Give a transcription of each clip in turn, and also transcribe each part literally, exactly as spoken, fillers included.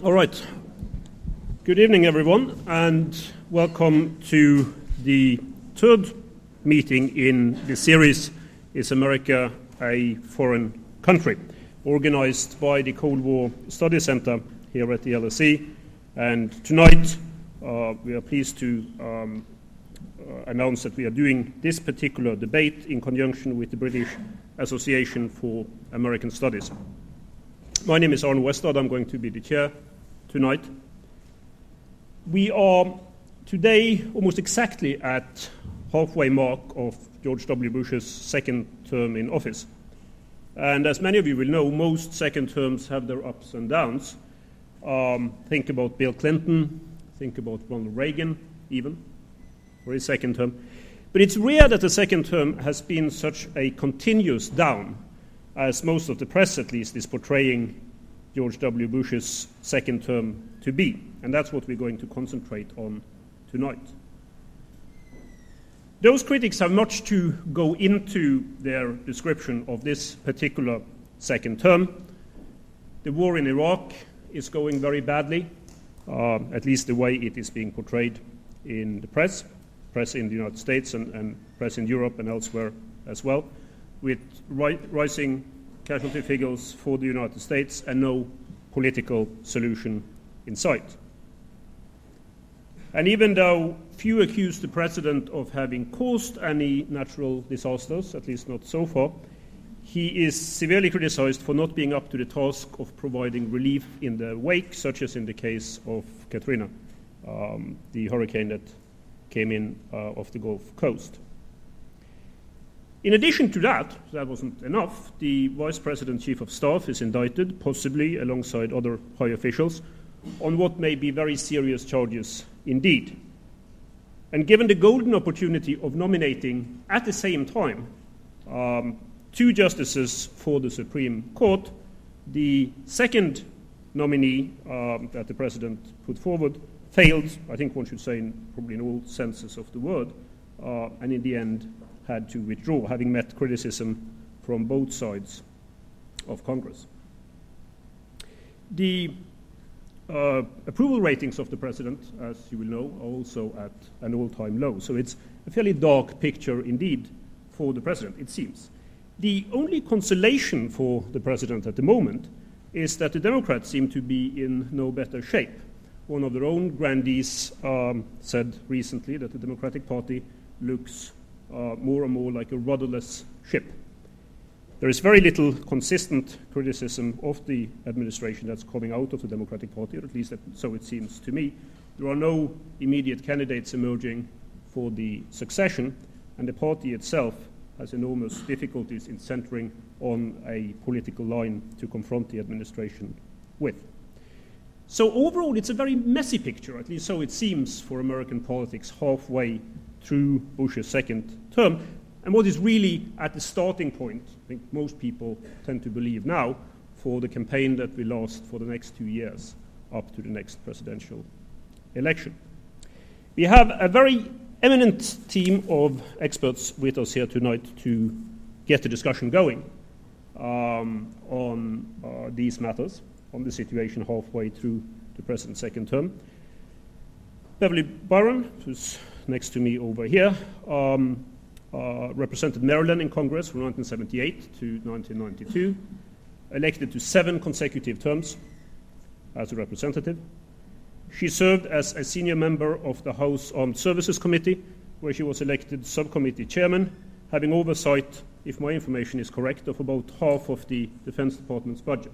All right. Good evening, everyone, and welcome to the third meeting in the series, Is America a Foreign Country?, organized by the Cold War Study Center here at the L S E. And tonight, uh, we are pleased to um, uh, announce that we are doing this particular debate in conjunction with the British Association for American Studies. My name is Arne Westad. I'm going to be the chair tonight. We are today almost exactly at halfway mark of George W. Bush's second term in office. And as many of you will know, most second terms have their ups and downs. Um, think about Bill Clinton, think about Ronald Reagan, even, for his second term. But it's rare that the second term has been such a continuous down, as most of the press, at least, is portraying George W. Bush's second term to be. And that's what we're going to concentrate on tonight. Those critics have much to go into their description of this particular second term. The war in Iraq is going very badly, uh, at least the way it is being portrayed in the press, press in the United States and, and press in Europe and elsewhere as well, with ri- rising casualty figures for the United States and no political solution in sight. And even though few accuse the president of having caused any natural disasters, at least not so far, he is severely criticized for not being up to the task of providing relief in the wake, such as in the case of Katrina, um, the hurricane that came in uh, off the Gulf Coast. In addition to that, that wasn't enough, the Vice President Chief of Staff is indicted, possibly alongside other high officials, on what may be very serious charges indeed. And given the golden opportunity of nominating at the same time um, two justices for the Supreme Court, the second nominee um, that the President put forward failed, I think one should say in, probably in all senses of the word, uh, and in the end had to withdraw, having met criticism from both sides of Congress. The uh, approval ratings of the President, as you will know, are also at an all-time low. So it's a fairly dark picture indeed for the President, it seems. The only consolation for the President at the moment is that the Democrats seem to be in no better shape. One of their own grandees um, said recently that the Democratic Party looks Uh, more and more like a rudderless ship. There is very little consistent criticism of the administration that's coming out of the Democratic Party, or at least that, so it seems to me. There are no immediate candidates emerging for the succession, and the party itself has enormous difficulties in centering on a political line to confront the administration with. So overall, it's a very messy picture, at least so it seems for American politics halfway through Bush's second term, and what is really at the starting point, I think most people tend to believe now, for the campaign that will last for the next two years up to the next presidential election. We have a very eminent team of experts with us here tonight to get the discussion going um, on uh, these matters, on the situation halfway through the president's second term. Beverly Byron, who's next to me over here, um, uh, represented Maryland in Congress from nineteen seventy-eight to nineteen ninety-two, elected to seven consecutive terms as a representative. She served as a senior member of the House Armed Services Committee, where she was elected subcommittee chairman, having oversight, if my information is correct, of about half of the Defense Department's budget.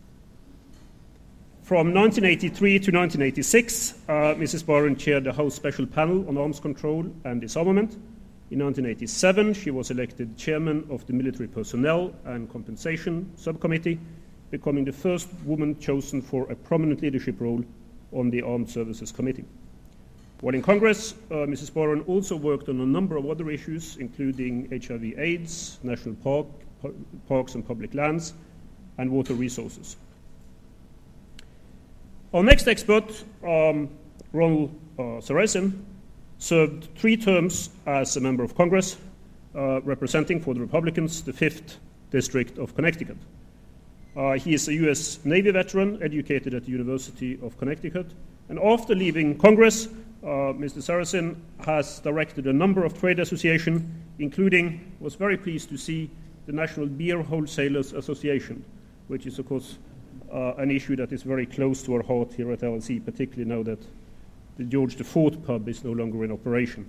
From nineteen eighty-three to nineteen eighty-six, uh, Missus Byron chaired the House Special Panel on Arms Control and Disarmament. In nineteen eighty-seven, she was elected chairman of the Military Personnel and Compensation Subcommittee, becoming the first woman chosen for a prominent leadership role on the Armed Services Committee. While in Congress, uh, Missus Byron also worked on a number of other issues, including H I V AIDS, national park, parks and public lands, and water resources. Our next expert, um, Ronald uh, Sarasin, served three terms as a member of Congress, uh, representing for the Republicans the fifth District of Connecticut. Uh, he is a U S Navy veteran, educated at the University of Connecticut. And after leaving Congress, uh, Mister Sarrazin has directed a number of trade associations, including, was very pleased to see, the National Beer Wholesalers Association, which is, of course, uh, an issue that is very close to our heart here at L L C, particularly now that the George the Fourth pub is no longer in operation.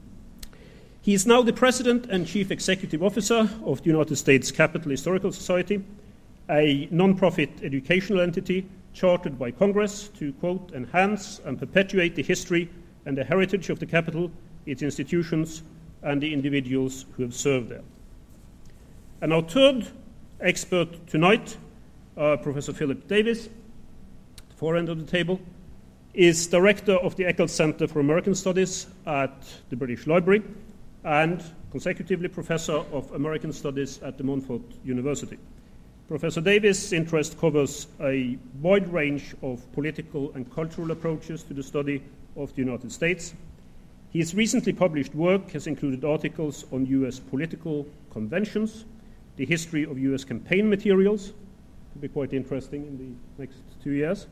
He is now the President and Chief Executive Officer of the United States Capitol Historical Society, a non-profit educational entity chartered by Congress to, quote, enhance and perpetuate the history and the heritage of the Capitol, its institutions, and the individuals who have served there. And our third expert tonight, uh, Professor Philip Davies, at the far end of the table, is Director of the Eccles Center for American Studies at the British Library and consecutively Professor of American Studies at the Montfort University. Professor Davies' interest covers a wide range of political and cultural approaches to the study of the United States. His recently published work has included articles on U S political conventions, the history of U S campaign materials, will be quite interesting in the next two years,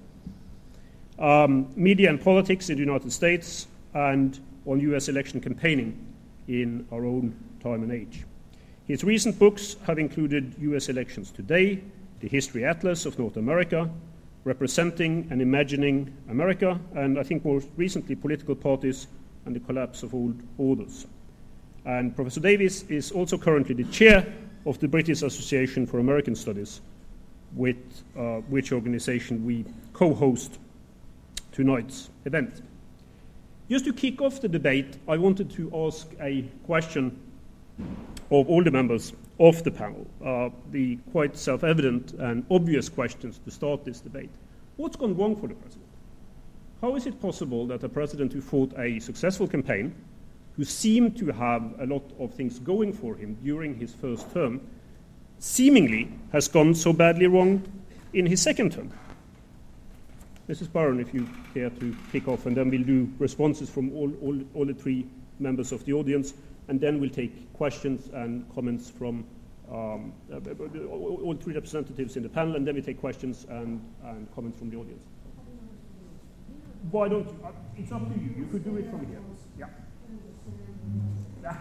um, media and politics in the United States, and on U S election campaigning in our own time and age. His recent books have included U S Elections Today, The History Atlas of North America, Representing and Imagining America, and I think more recently, Political Parties and the Collapse of Old Orders. And Professor Davies is also currently the chair of the British Association for American Studies, with uh, which organization we co-host tonight's event. Just to kick off the debate, I wanted to ask a question of all the members of the panel, uh, the quite self-evident and obvious questions to start this debate. What's gone wrong for the president? How is it possible that a president who fought a successful campaign, who seemed to have a lot of things going for him during his first term, seemingly has gone so badly wrong in his second term? Missus Barron, if you care to kick off, and then we'll do responses from all, all, all the three members of the audience, and then we'll take questions and comments from um, all, all three representatives in the panel, and then we take questions and, and comments from the audience. Why don't you? Uh, it's up to you. You could do it from here. Yeah. Yeah.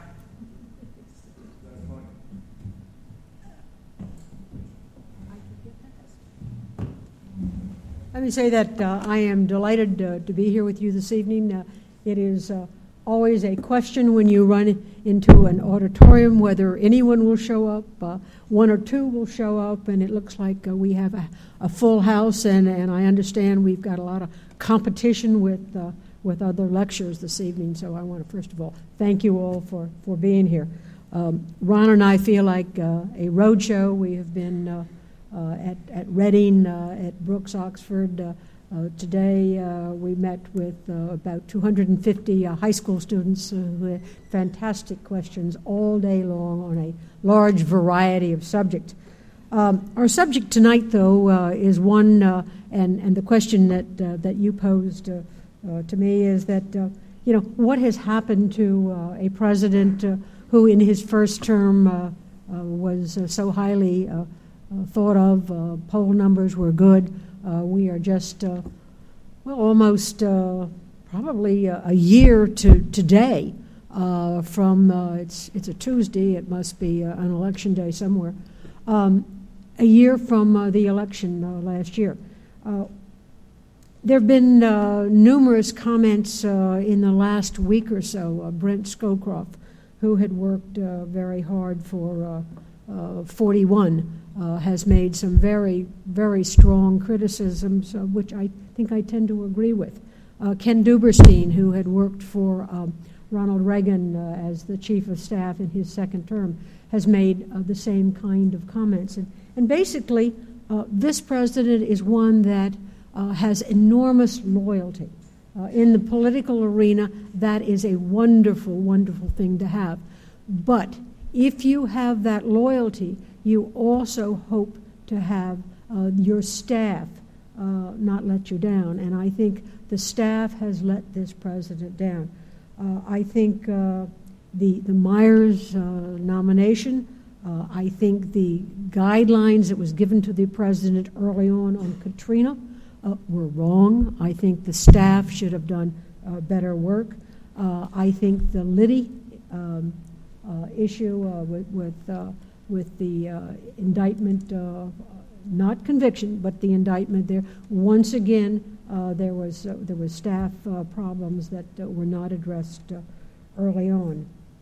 Let me say that uh, I am delighted uh, to be here with you this evening. Uh, it is uh, always a question when you run into an auditorium whether anyone will show up. Uh, one or two will show up, and it looks like uh, we have a, a full house, and, and I understand we've got a lot of competition with uh, with other lectures this evening. So I want to first of all thank you all for, for being here. Um, Ron and I feel like uh, a roadshow. We have been uh, uh, at, at Reading, uh, at Brooks, Oxford. Uh, uh, today uh, we met with uh, about two hundred fifty uh, high school students uh, who had fantastic questions all day long on a large variety of subjects. Um, our subject tonight, though, uh, is one, uh, and, and the question that, uh, that you posed uh, uh, to me is that, uh, you know, what has happened to uh, a president uh, who in his first term uh, uh, was uh, so highly uh, uh, thought of, uh, poll numbers were good. Uh, we are just, uh, well, almost uh, probably a, a year to today uh, from, uh, it's, it's a Tuesday, it must be uh, an election day somewhere, um, a year from uh, the election uh, last year. Uh, there have been uh, numerous comments uh, in the last week or so. Uh, Brent Scowcroft, who had worked uh, very hard for uh, uh, forty-one, uh, has made some very, very strong criticisms, uh, which I think I tend to agree with. Uh, Ken Duberstein, who had worked for um, Ronald Reagan uh, as the chief of staff in his second term, has made uh, the same kind of comments. And, and basically, uh, this president is one that uh, has enormous loyalty. Uh, in the political arena, that is a wonderful, wonderful thing to have. But if you have that loyalty, you also hope to have uh, your staff uh, not let you down. And I think the staff has let this president down. Uh, I think uh, the, the Myers uh, nomination Uh, I think the guidelines that was given to the president early on on Katrina uh, were wrong. I think the staff should have done uh, better work. Uh, I think the Liddy um, uh, issue uh, with with, uh, with the uh, indictment, uh, not conviction, but the indictment there, once again, uh, there was uh, there was staff uh, problems that uh, were not addressed uh, early on.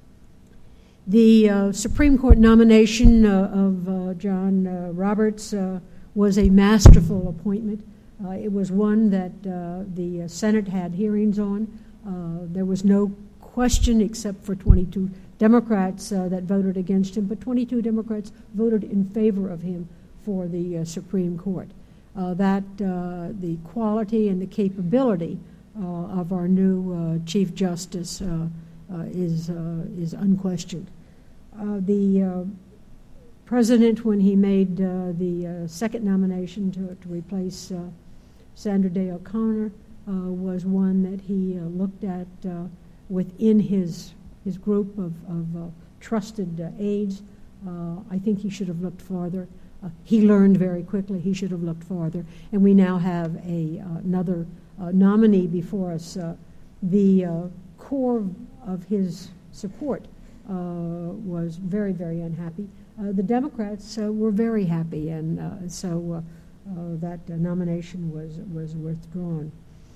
The uh, Supreme Court nomination uh, of uh, John uh, Roberts uh, was a masterful appointment. Uh, it was one that uh, the Senate had hearings on. Uh, there was no question except for twenty-two Democrats uh, that voted against him, but twenty-two Democrats voted in favor of him for the uh, Supreme Court. Uh, that uh, the quality and the capability uh, of our new uh, Chief Justice uh, uh, is uh, is unquestioned. Uh, the uh, president, when he made uh, the uh, second nomination to, to replace uh, Sandra Day O'Connor, uh, was one that he uh, looked at uh, within his his group of, of uh, trusted uh, aides. Uh, I think he should have looked farther. Uh, he learned very quickly. He should have looked farther. And we now have a uh, another uh, nominee before us. Uh, the uh, core of his support uh, was very, very unhappy. Uh, the Democrats uh, were very happy, and uh, so uh, uh, that uh, nomination was was withdrawn.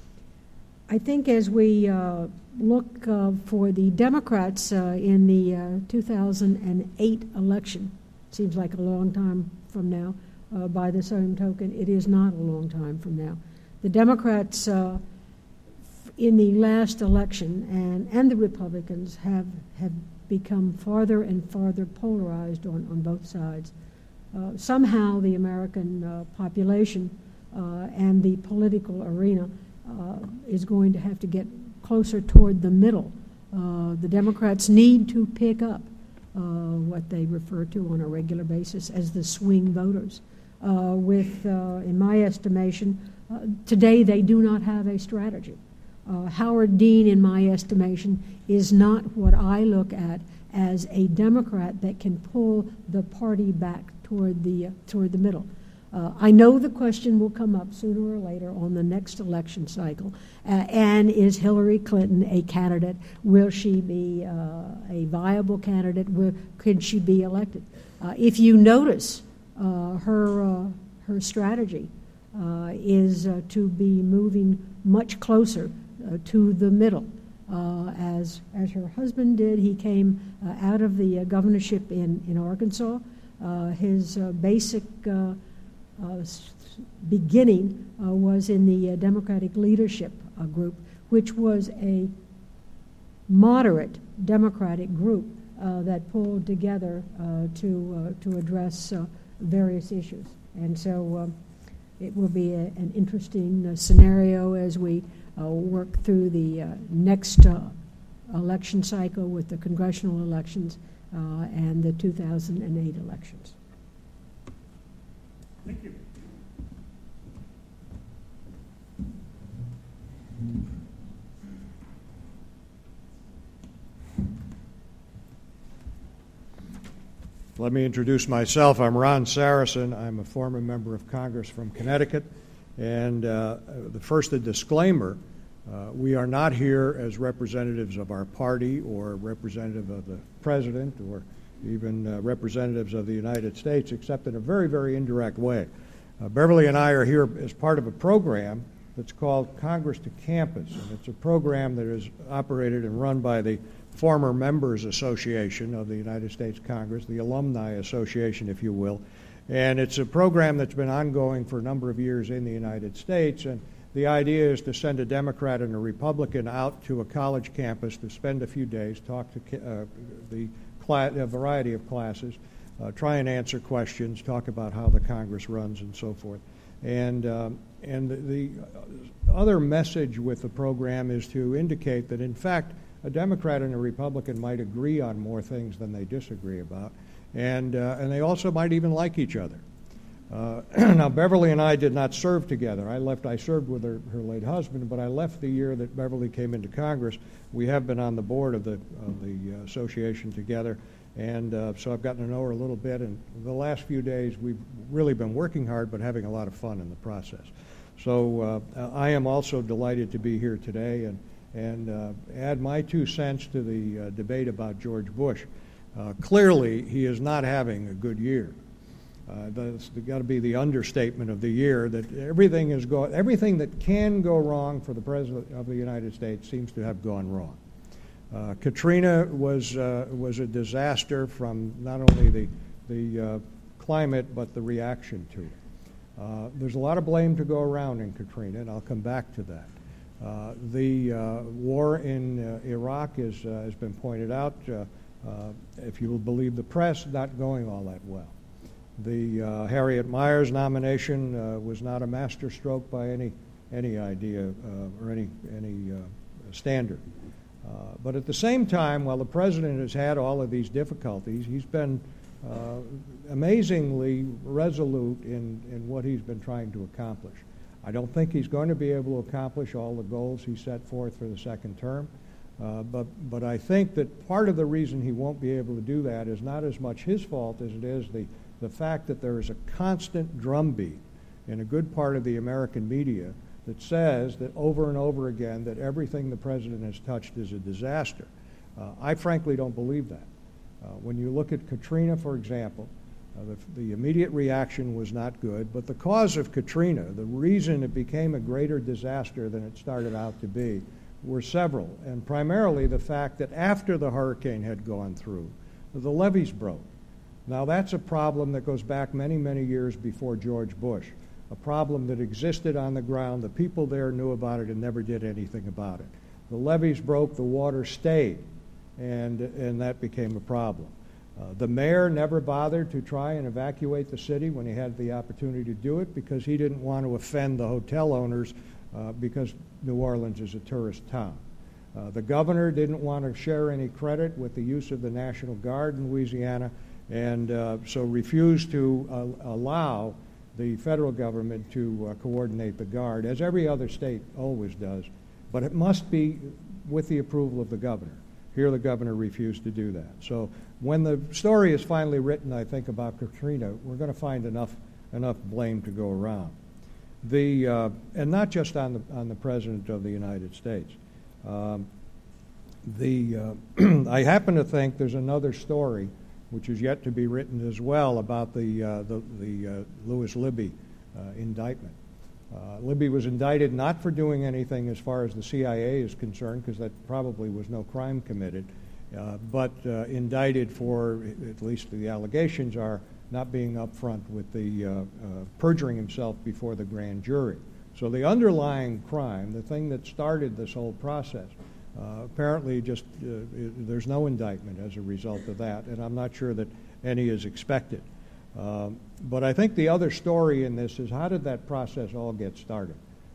I think as we uh, look uh, for the Democrats uh, in the uh, two thousand eight election, seems like a long time from now. Uh, by the same token, it is not a long time from now. The Democrats uh, in the last election and, and the Republicans have have become farther and farther polarized on, on both sides. Uh, somehow the American uh, population uh, and the political arena uh, is going to have to get closer toward the middle. Uh, the Democrats need to pick up uh, what they refer to on a regular basis as the swing voters. Uh, with, uh, in my estimation, uh, today they do not have a strategy. Uh, Howard Dean, in my estimation, is not what I look at as a Democrat that can pull the party back toward the uh, toward the middle. Uh, I know the question will come up sooner or later on the next election cycle, uh, and is Hillary Clinton a candidate? Will she be uh, a viable candidate? Will, could she be elected? Uh, if you notice, uh, her uh, her strategy uh, is uh, to be moving much closer Uh, to the middle. Uh, as as her husband did, he came uh, out of the uh, governorship in, in Arkansas. Uh, his uh, basic uh, uh, beginning uh, was in the uh, Democratic Leadership uh, Group, which was a moderate Democratic group uh, that pulled together uh, to uh, to address uh, various issues. And so um, it will be a, an interesting uh, scenario as we Uh, work through the uh, next uh, election cycle with the congressional elections uh, and the two thousand eight elections. Thank you. Let me introduce myself. I'm Ron Saracen. I'm a former member of Congress from Connecticut. And uh, the first, a disclaimer, uh, we are not here as representatives of our party or representative of the president or even uh, representatives of the United States, except in a very, very indirect way. Uh, Beverly and I are here as part of a program that's called Congress to Campus, and it's a program that is operated and run by the former Members Association of the United States Congress, the Alumni Association, if you will. And it's a program that's been ongoing for a number of years in the United States. And the idea is to send a Democrat and a Republican out to a college campus to spend a few days, talk to uh, the class, a variety of classes, uh, try and answer questions, talk about how the Congress runs and so forth. And, um, and the, the other message with the program is to indicate that, in fact, a Democrat and a Republican might agree on more things than they disagree about. And, uh, and they also might even like each other. Uh, now, Beverly and I did not serve together. I left, I served with her, her late husband, but I left the year that Beverly came into Congress. We have been on the board of the, of the association together, And uh, so I've gotten to know her a little bit, and the last few days we've really been working hard but having a lot of fun in the process. So uh, I am also delighted to be here today and, and uh, add my two cents to the uh, debate about George Bush. Uh, clearly, he is not having a good year. Uh, that's got to be the understatement of the year, that everything is go- everything that can go wrong for the President of the United States seems to have gone wrong. Uh, Katrina was uh, was a disaster from not only the the uh, climate but the reaction to it. Uh, there's a lot of blame to go around in Katrina, and I'll come back to that. Uh, the uh, war in uh, Iraq is, uh, has been pointed out, uh, uh, if you will believe the press, not going all that well. The uh, Harriet Miers nomination uh, was not a masterstroke by any any idea uh, or any any uh, standard. Uh, but at the same time, while the president has had all of these difficulties, he's been uh, amazingly resolute in, in what he's been trying to accomplish. I don't think he's going to be able to accomplish all the goals he set forth for the second term, uh, but, but I think that part of the reason he won't be able to do that is not as much his fault as it is the, the fact that there is a constant drumbeat in a good part of the American media that says that over and over again that everything the president has touched is a disaster. Uh, I frankly don't believe that. Uh, when you look at Katrina, for example, uh, the, the immediate reaction was not good, but the cause of Katrina, the reason it became a greater disaster than it started out to be, were several, and primarily the fact that after the hurricane had gone through, the levees broke. Now that's a problem that goes back many, many years before George Bush. A problem that existed on the ground. The people there knew about it and never did anything about it. The levees broke, the water stayed, and, and that became a problem. Uh, the mayor never bothered to try and evacuate the city when he had the opportunity to do it because he didn't want to offend the hotel owners uh, because New Orleans is a tourist town. Uh, the governor didn't want to share any credit with the use of the National Guard in Louisiana, and uh, so refused to uh, allow the federal government to uh, coordinate the Guard, as every other state always does, but it must be with the approval of the governor. Here the governor refused to do that. So when the story is finally written, I think, about Katrina, we're going to find enough enough blame to go around. The uh, and not just on the on the President of the United States. Um, the uh, I happen to think there's another story which is yet to be written as well, about the uh, the, the uh, Louis Libby uh, indictment. Uh, Libby was indicted not for doing anything as far as the C I A is concerned, because that probably was no crime committed, uh, but uh, indicted for, at least the allegations are, not being upfront with the uh, uh, perjuring himself before the grand jury. So the underlying crime, the thing that started this whole process, Uh, apparently just uh, it, there's no indictment as a result of that, and I'm not sure that any is expected. Um, but I think the other story in this is, how did that process all get started?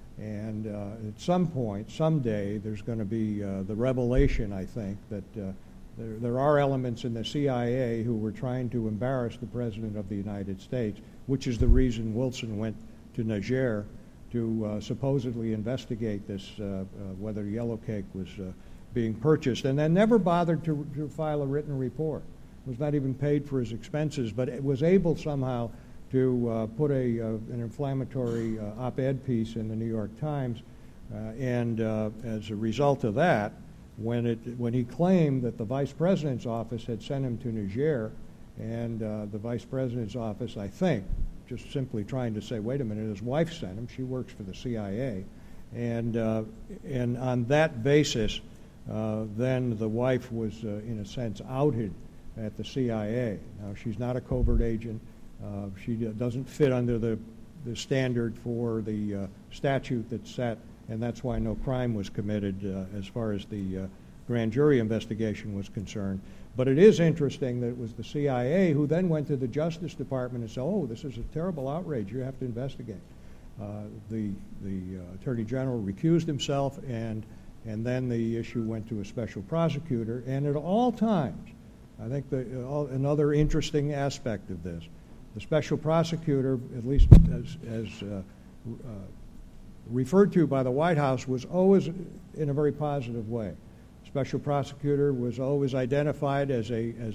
And uh, at some point, someday, there's going to be uh, the revelation, I think, that uh, there, there are elements in the C I A who were trying to embarrass the President of the United States, which is the reason Wilson went to Niger to uh, supposedly investigate this, uh, uh, whether yellow cake was uh, being purchased, and then never bothered to, to file a written report. Was not even paid for his expenses, but it was able somehow to uh, put a, uh, an inflammatory uh, op-ed piece in the New York Times, uh, and uh, as a result of that, when, it, when he claimed that the Vice President's office had sent him to Niger, and uh, the Vice President's office, I think, just simply trying to say, wait a minute, his wife sent him, she works for the C I A, and uh, and on that basis, uh, then the wife was, uh, in a sense, outed at the C I A. Now, she's not a covert agent. Uh, she doesn't fit under the, the standard for the uh, statute that's set, and that's why no crime was committed uh, as far as the uh, grand jury investigation was concerned. But it is interesting that it was the C I A who then went to the Justice Department and said, oh, this is a terrible outrage, you have to investigate. Uh, the the uh, Attorney General recused himself, and and then the issue went to a special prosecutor. And at all times, I think the, uh, all, another interesting aspect of this, the special prosecutor, at least as, as uh, uh, referred to by the White House, was always in a very positive way. Special prosecutor was always identified as a as a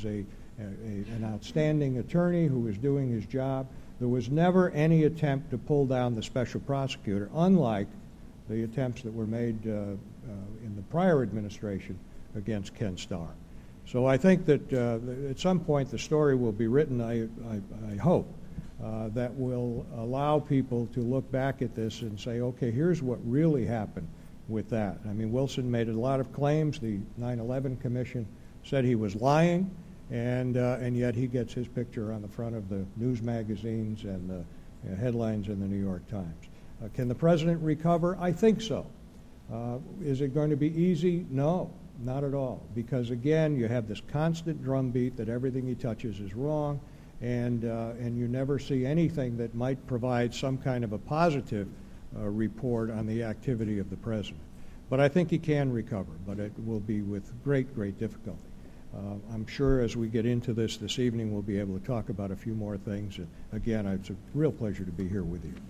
a, an outstanding attorney who was doing his job. There was never any attempt to pull down the special prosecutor, unlike the attempts that were made uh, uh, in the prior administration against Ken Starr. So I think that uh, at some point the story will be written, I, I, I hope, uh, that will allow people to look back at this and say, okay, here's what really happened with that. I mean, Wilson made a lot of claims. The nine eleven Commission said he was lying, and uh, and yet he gets his picture on the front of the news magazines and the uh, headlines in the New York Times. Uh, can the president recover? I think so. Uh, is it going to be easy? No, not at all. Because again, you have this constant drumbeat that everything he touches is wrong, and uh, and you never see anything that might provide some kind of a positive uh, report on the activity of the president. But I think he can recover, but it will be with great, great difficulty. Uh, I'm sure as we get into this this evening, we'll be able to talk about a few more things. And again, it's a real pleasure to be here with you.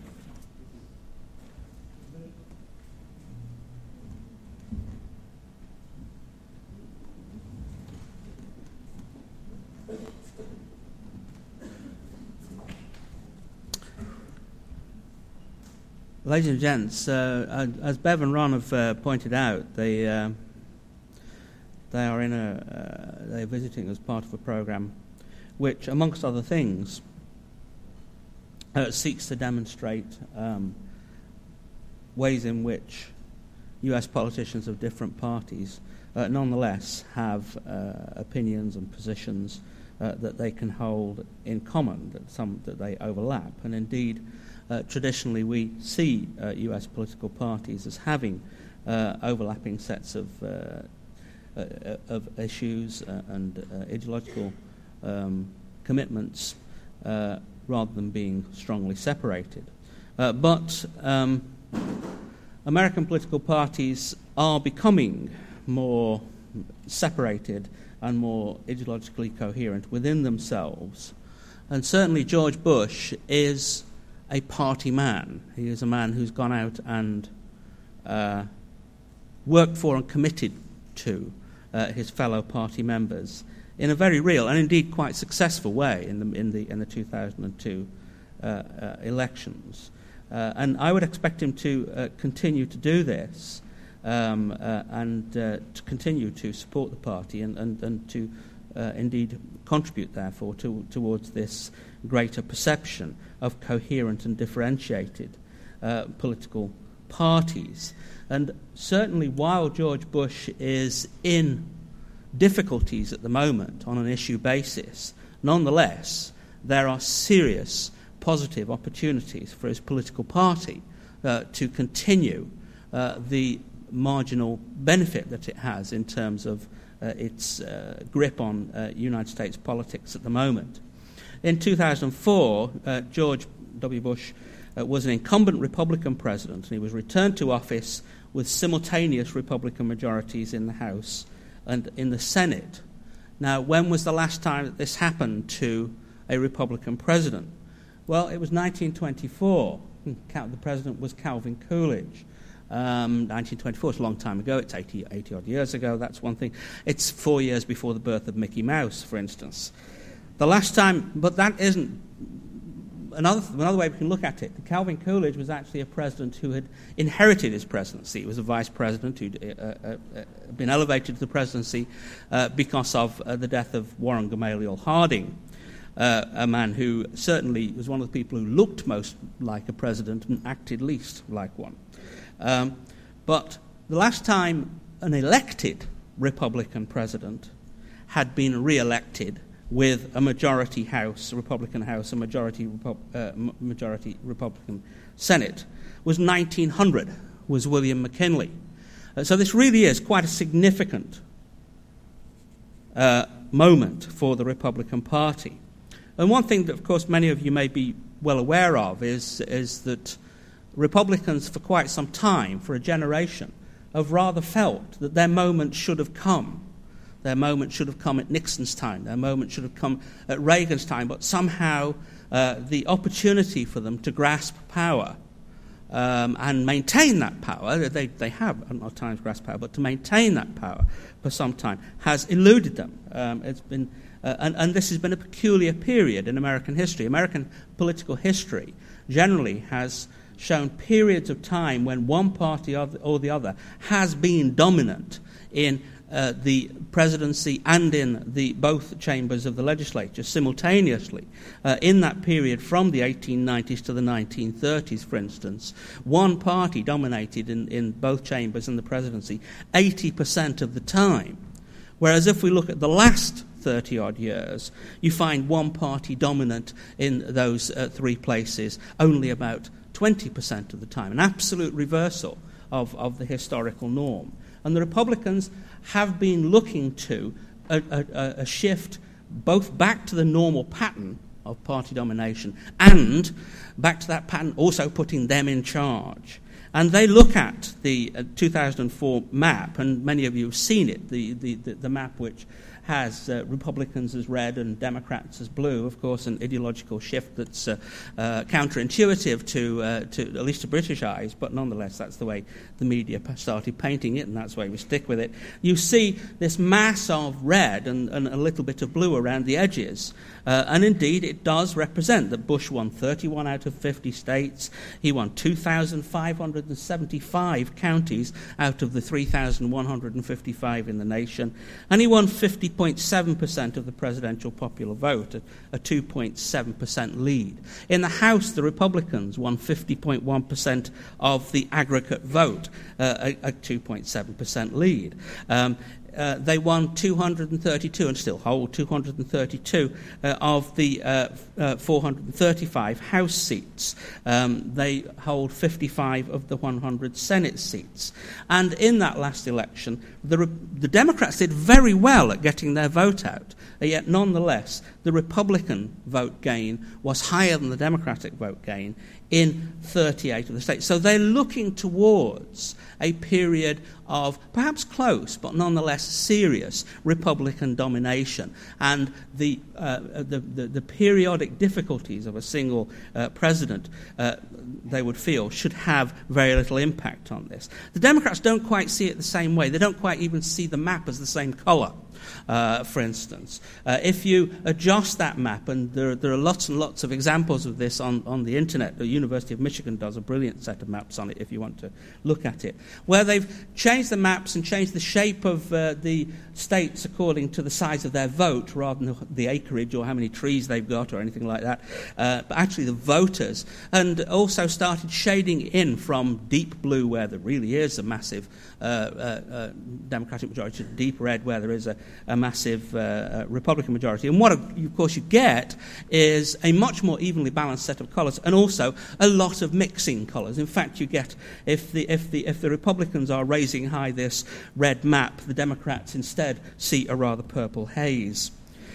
Ladies and gents, uh, as Bev and Ron have uh, pointed out, they uh, they are in a uh, they're visiting as part of a program, which, amongst other things, uh, seeks to demonstrate um, ways in which U S politicians of different parties, uh, nonetheless, have uh, opinions and positions uh, that they can hold in common, that some that they overlap, and indeed. Uh, traditionally, we see uh, U S political parties as having uh, overlapping sets of uh, uh, of issues uh, and uh, ideological um, commitments, uh, rather than being strongly separated. Uh, but um, American political parties are becoming more separated and more ideologically coherent within themselves, and certainly George Bush is a party man. He is a man who's gone out and uh, worked for and committed to uh, his fellow party members in a very real and indeed quite successful way in the in the in the two thousand two uh, uh, elections. Uh, and I would expect him to uh, continue to do this um, uh, and uh, to continue to support the party and and, and to uh, indeed contribute, therefore, to, towards this greater perception of coherent and differentiated uh, political parties. And certainly while George Bush is in difficulties at the moment on an issue basis, nonetheless, there are serious positive opportunities for his political party uh, to continue uh, the marginal benefit that it has in terms of uh, its uh, grip on uh, United States politics at the moment. In two thousand four, uh, George W. Bush uh, was an incumbent Republican president, and he was returned to office with simultaneous Republican majorities in the House and in the Senate. Now, when was the last time that this happened to a Republican president? Well, it was nineteen twenty-four. The president was Calvin Coolidge. Um, nineteen twenty-four is a long time ago. It's eighty, eighty-odd years ago. That's one thing. It's four years before the birth of Mickey Mouse, for instance. The last time, but that isn't, another another way we can look at it, Calvin Coolidge was actually a president who had inherited his presidency. He was a vice president who'd uh, uh, uh, been elevated to the presidency uh, because of uh, the death of Warren Gamaliel Harding, uh, a man who certainly was one of the people who looked most like a president and acted least like one. Um, but the last time an elected Republican president had been re-elected with a majority House, a Republican House, a majority Repu- uh, majority Republican Senate, was nineteen hundred, was William McKinley. Uh, so this really is quite a significant uh, moment for the Republican Party. And one thing that, of course, many of you may be well aware of is, is that Republicans for quite some time, for a generation, have rather felt that their moment should have come. Their moment should have come at Nixon's time. Their moment should have come at Reagan's time. But somehow uh, the opportunity for them to grasp power um, and maintain that power, they, they have at times grasped power, but to maintain that power for some time has eluded them. Um, it's been uh, and, and this has been a peculiar period in American history. American political history generally has shown periods of time when one party or the other has been dominant in uh, the presidency and in the both chambers of the legislature simultaneously. Uh, in that period from the eighteen nineties to the nineteen thirties, for instance, one party dominated in, in both chambers and the presidency eighty percent of the time. Whereas if we look at the last thirty-odd years, you find one party dominant in those uh, three places only about twenty percent of the time, an absolute reversal of, of the historical norm. And the Republicans have been looking to a, a, a shift both back to the normal pattern of party domination and back to that pattern also putting them in charge. And they look at the uh, two thousand four map, and many of you have seen it, the, the, the, the map which has uh, Republicans as red and Democrats as blue, of course, an ideological shift that's uh, uh, counterintuitive to, uh, to, at least to British eyes, but nonetheless that's the way the media started painting it, and that's why we stick with it. You see this mass of red and, and a little bit of blue around the edges, uh, and indeed it does represent that Bush won thirty-one out of fifty states. He won two thousand five hundred seventy-five counties out of the three thousand one hundred fifty-five in the nation, and he won fifty point seven percent of the presidential popular vote, a, a two point seven percent lead. In the House, the Republicans won fifty point one percent of the aggregate vote, uh, a, a two point seven percent lead. Um, Uh, they won two hundred thirty-two and still hold two hundred thirty-two uh, of the uh, uh, four hundred thirty-five House seats. Um, they hold fifty-five of the one hundred Senate seats. And in that last election, the, Re- the Democrats did very well at getting their vote out. Yet nonetheless, the Republican vote gain was higher than the Democratic vote gain in thirty-eight of the states. So they're looking towards a period of perhaps close but nonetheless serious Republican domination, and the uh, the, the, the periodic difficulties of a single uh, president, uh, they would feel, should have very little impact on this. The Democrats don't quite see it the same way. They don't quite even see the map as the same colour. Uh, for instance, uh, if you adjust that map, and there, there are lots and lots of examples of this on, on the internet. The University of Michigan does a brilliant set of maps on it if you want to look at it, where they've changed the maps and changed the shape of uh, the states according to the size of their vote rather than the acreage or how many trees they've got or anything like that, uh, but actually the voters, and also started shading in from deep blue where there really is a massive uh, uh, uh, Democratic majority to deep red where there is a, a massive uh, uh, Republican majority. And what, of course, you get is a much more evenly balanced set of colours, and also a lot of mixing colours. In fact, you get, if the if the if the Republicans are raising high this red map, the Democrats instead see a rather purple haze.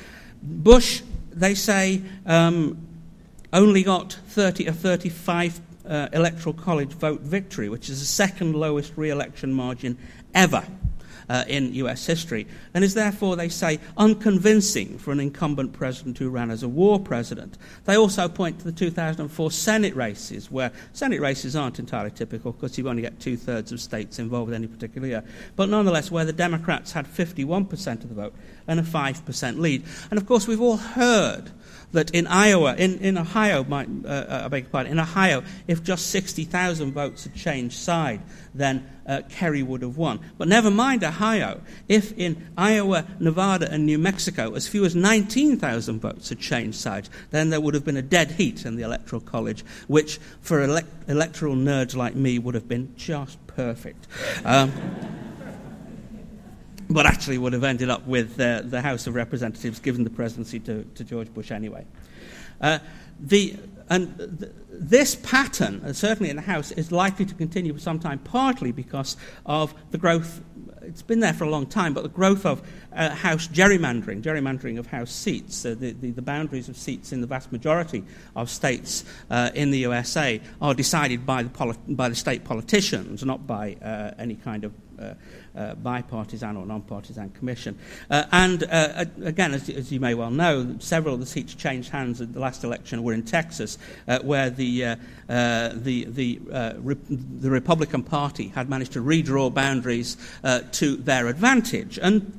Bush, they say, um, only got thirty or thirty-five uh, electoral college vote victory, which is the second lowest re-election margin ever Uh, in U S history, and is therefore, they say, unconvincing for an incumbent president who ran as a war president. They also point to the two thousand four Senate races, where Senate races aren't entirely typical because you only get two-thirds of states involved in any particular year, but nonetheless where the Democrats had fifty-one percent of the vote and a five percent lead. And of course we've all heard that in Iowa, in, in Ohio, my, uh, I beg your pardon, in Ohio, if just sixty thousand votes had changed side, then uh, Kerry would have won. But never mind Ohio. If in Iowa, Nevada, and New Mexico, as few as nineteen thousand votes had changed sides, then there would have been a dead heat in the Electoral College, which for elect- electoral nerds like me would have been just perfect. Um, but actually would have ended up with uh, the House of Representatives giving the presidency to, to George Bush anyway. Uh, the and th- this pattern, uh, certainly in the House, is likely to continue for some time, partly because of the growth. It's been there for a long time, but the growth of uh, House gerrymandering, gerrymandering of House seats, uh, the, the, the boundaries of seats in the vast majority of states uh, in the U S A are decided by the, poli- by the state politicians, not by uh, any kind of Uh, uh, bipartisan or non-partisan commission. Uh, and uh, again, as, as you may well know, several of the seats changed hands at the last election were in Texas, uh, where the uh, uh, the the, uh, Re- the Republican Party had managed to redraw boundaries uh, to their advantage, and the Democrats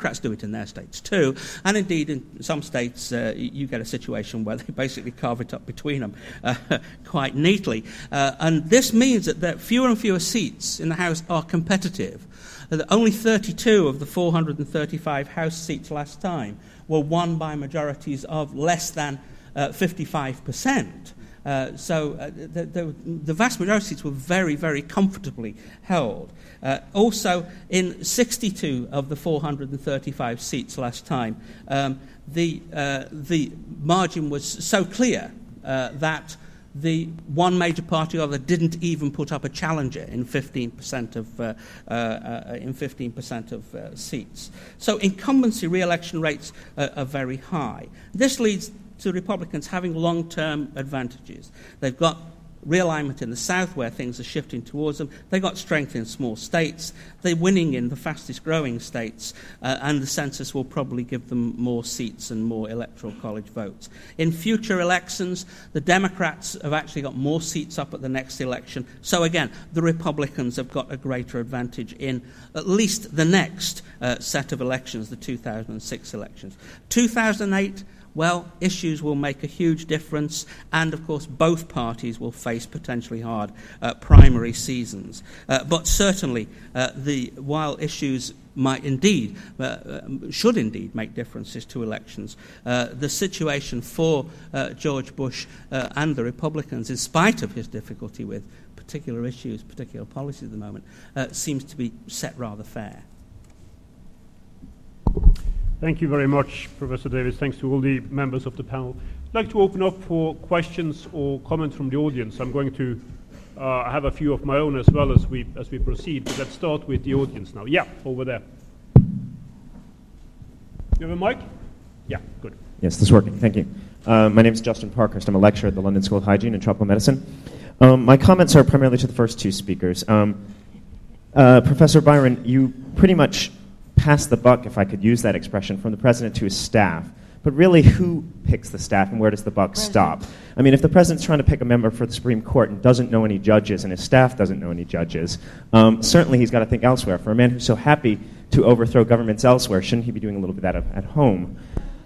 Democrats do it in their states too, and indeed in some states uh, you get a situation where they basically carve it up between them uh, quite neatly. Uh, and this means that there, fewer and fewer seats in the House are competitive. Uh, only thirty-two of the four hundred thirty-five House seats last time were won by majorities of less than uh, fifty-five percent. Uh, so uh, the, the, the vast majority of seats were very, very comfortably held. Uh, also, in sixty-two of the four hundred thirty-five seats last time, um, the, uh, the margin was so clear uh, that the one major party or other didn't even put up a challenger in fifteen percent of uh, uh, uh, in fifteen percent of uh, seats. So incumbency re-election rates uh, are very high. This leads to Republicans having long-term advantages. They've got realignment in the South where things are shifting towards them. They've got strength in small states. They're winning in the fastest-growing states, uh, and the census will probably give them more seats and more electoral college votes. In future elections, the Democrats have actually got more seats up at the next election. So again, the Republicans have got a greater advantage in at least the next uh, set of elections, the two thousand six elections. two thousand eight, well, issues will make a huge difference, and of course both parties will face potentially hard uh, primary seasons. Uh, but certainly, uh, the while issues might indeed, uh, should indeed make differences to elections, uh, the situation for uh, George Bush uh, and the Republicans, in spite of his difficulty with particular issues, particular policies at the moment, uh, seems to be set rather fair. Thank you very much, Professor Davis. Thanks to all the members of the panel. I'd like to open up for questions or comments from the audience. I'm going to uh, have a few of my own as well as we as we proceed. But let's start with the audience now. Yeah, over there. You have a mic? Yeah, good. Yes, this is working. Thank you. Uh, my name is Justin Parkhurst. I'm a lecturer at the London School of Hygiene and Tropical Medicine. Um, my comments are primarily to the first two speakers. Um, uh, Professor Byron, you pretty much pass the buck, if I could use that expression, from the president to his staff. But really, who picks the staff and where does the buck president. stop? I mean, if the president's trying to pick a member for the Supreme Court and doesn't know any judges and his staff doesn't know any judges, um, certainly he's got to think elsewhere. For a man who's so happy to overthrow governments elsewhere, shouldn't he be doing a little bit of that at home?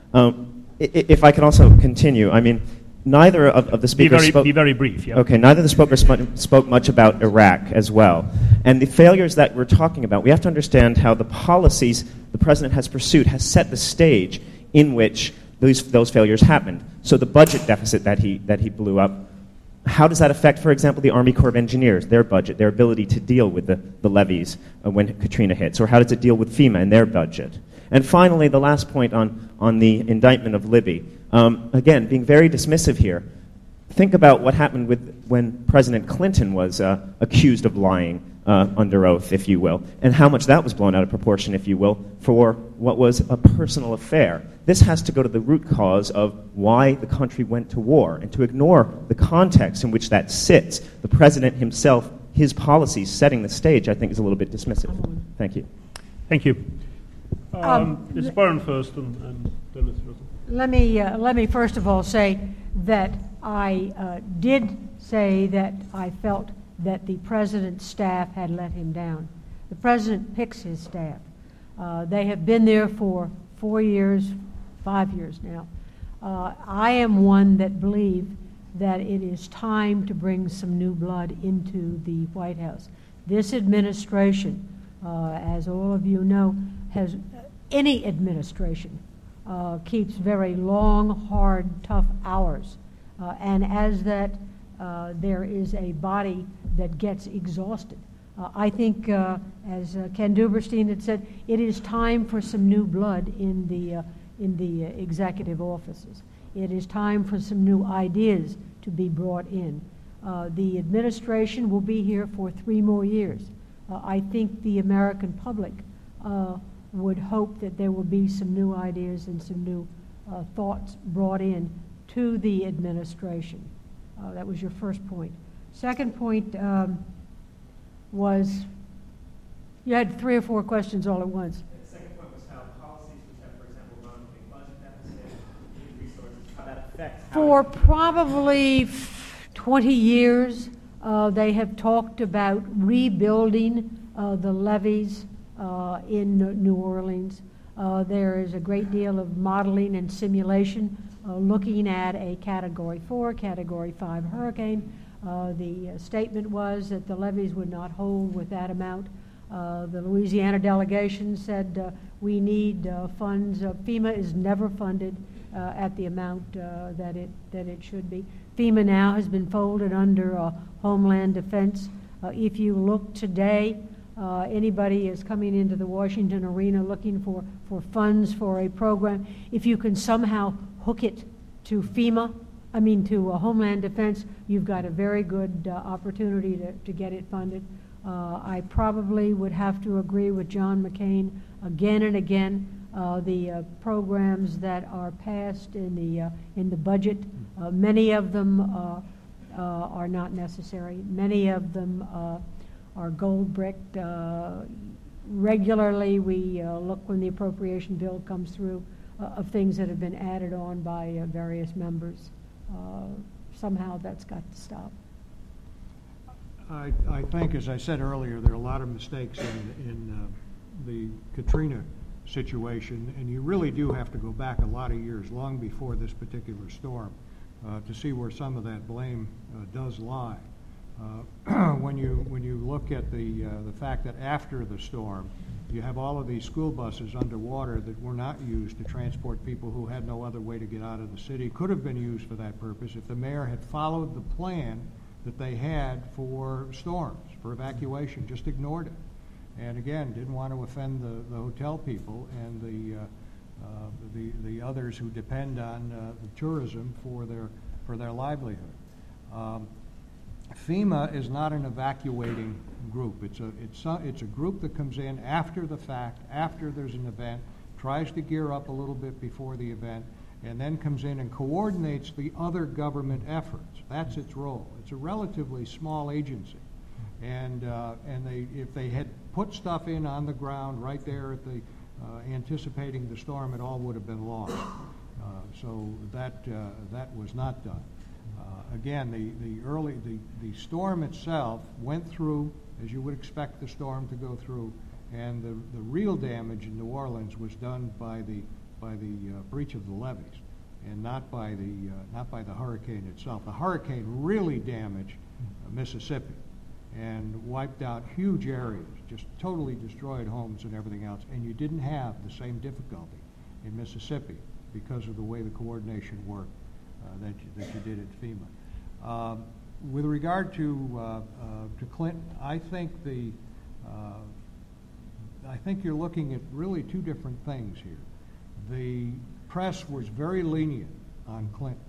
Um, if I can also continue, I mean, neither of, of the speakers be very, spoke... Be very brief, yeah. Okay, neither of the speakers sp- spoke much about Iraq as well. And the failures that we're talking about, we have to understand how the policies the president has pursued has set the stage in which those, those failures happened. So the budget deficit that he, that he blew up, how does that affect, for example, the Army Corps of Engineers, their budget, their ability to deal with the, the levees uh, when Katrina hits? Or how does it deal with FEMA and their budget? And finally, the last point on, on the indictment of Libby. Um, again, being very dismissive here, think about what happened with when President Clinton was uh, accused of lying uh, under oath, if you will, and how much that was blown out of proportion, if you will, for what was a personal affair. This has to go to the root cause of why the country went to war, and to ignore the context in which that sits, the president himself, his policies setting the stage, I think is a little bit dismissive. Thank you. Thank you. Um, Um, Miz Byron first, and, and then Miz Rosen. Let me, uh, let me first of all say that I uh, did say that I felt that the president's staff had let him down. The president picks his staff. Uh, they have been there for four years, five years now. Uh, I am one that believes that it is time to bring some new blood into the White House. This administration, uh, as all of you know, has any administration uh, keeps very long, hard, tough hours. Uh, and as that, uh, there is a body that gets exhausted. Uh, I think, uh, as uh, Ken Duberstein had said, it is time for some new blood in the, uh, in the uh, executive offices. It is time for some new ideas to be brought in. Uh, the administration will be here for three more years. Uh, I think the American public uh, would hope that there will be some new ideas and some new uh, thoughts brought in to the administration. Uh, that was your first point. Second point um, was, you had three or four questions all at once. The second point was how policies which have, for example, run a big budget deficit, need resources, how that affects... For probably twenty years, uh, they have talked about rebuilding uh, the levees Uh, in New Orleans. Uh, there is a great deal of modeling and simulation uh, looking at a Category four, Category five hurricane. Uh, the uh, statement was that the levees would not hold with that amount. Uh, the Louisiana delegation said uh, we need uh, funds. Uh, FEMA is never funded uh, at the amount uh, that it that it should be. FEMA now has been folded under uh, Homeland Defense. Uh, if you look today, uh, anybody is coming into the Washington arena looking for, for funds for a program. If you can somehow hook it to FEMA, I mean to uh, Homeland Defense, you've got a very good uh, opportunity to, to get it funded. Uh, I probably would have to agree with John McCain again and again. Uh, the uh, programs that are passed in the uh, in the budget, uh, many of them uh, uh, are not necessary. Many of them uh, are gold bricked. Uh, regularly, we uh, look when the appropriation bill comes through uh, of things that have been added on by uh, various members. Uh, somehow, that's got to stop. I, I think, as I said earlier, there are a lot of mistakes in, in uh, the Katrina situation, and you really do have to go back a lot of years, long before this particular storm, uh, to see where some of that blame uh, does lie. Uh, when you when you look at the uh, the fact that after the storm, you have all of these school buses underwater that were not used to transport people who had no other way to get out of the city, could have been used for that purpose if the mayor had followed the plan that they had for storms, for evacuation, just ignored it. And again, didn't want to offend the, the hotel people and the, uh, uh, the the others who depend on uh, the tourism for their for their livelihood. Um, FEMA is not an evacuating group. It's a it's a, it's a group that comes in after the fact, after there's an event, tries to gear up a little bit before the event, and then comes in and coordinates the other government efforts. That's its role. It's a relatively small agency. And uh, and they, if they had put stuff in on the ground right there at the, uh, anticipating the storm, it all would have been lost. Uh, so that uh, that was not done. Uh, again, the the early the the storm itself went through as you would expect the storm to go through, and the the real damage in New Orleans was done by the by the uh, breach of the levees, and not by the uh, not by the hurricane itself. The hurricane really damaged uh, Mississippi and wiped out huge areas, just totally destroyed homes and everything else. And you didn't have the same difficulty in Mississippi because of the way the coordination worked uh, that, you, that you did at FEMA. Um, with regard to uh, uh, to Clinton, I think the uh, I think you're looking at really two different things here. The press was very lenient on Clinton.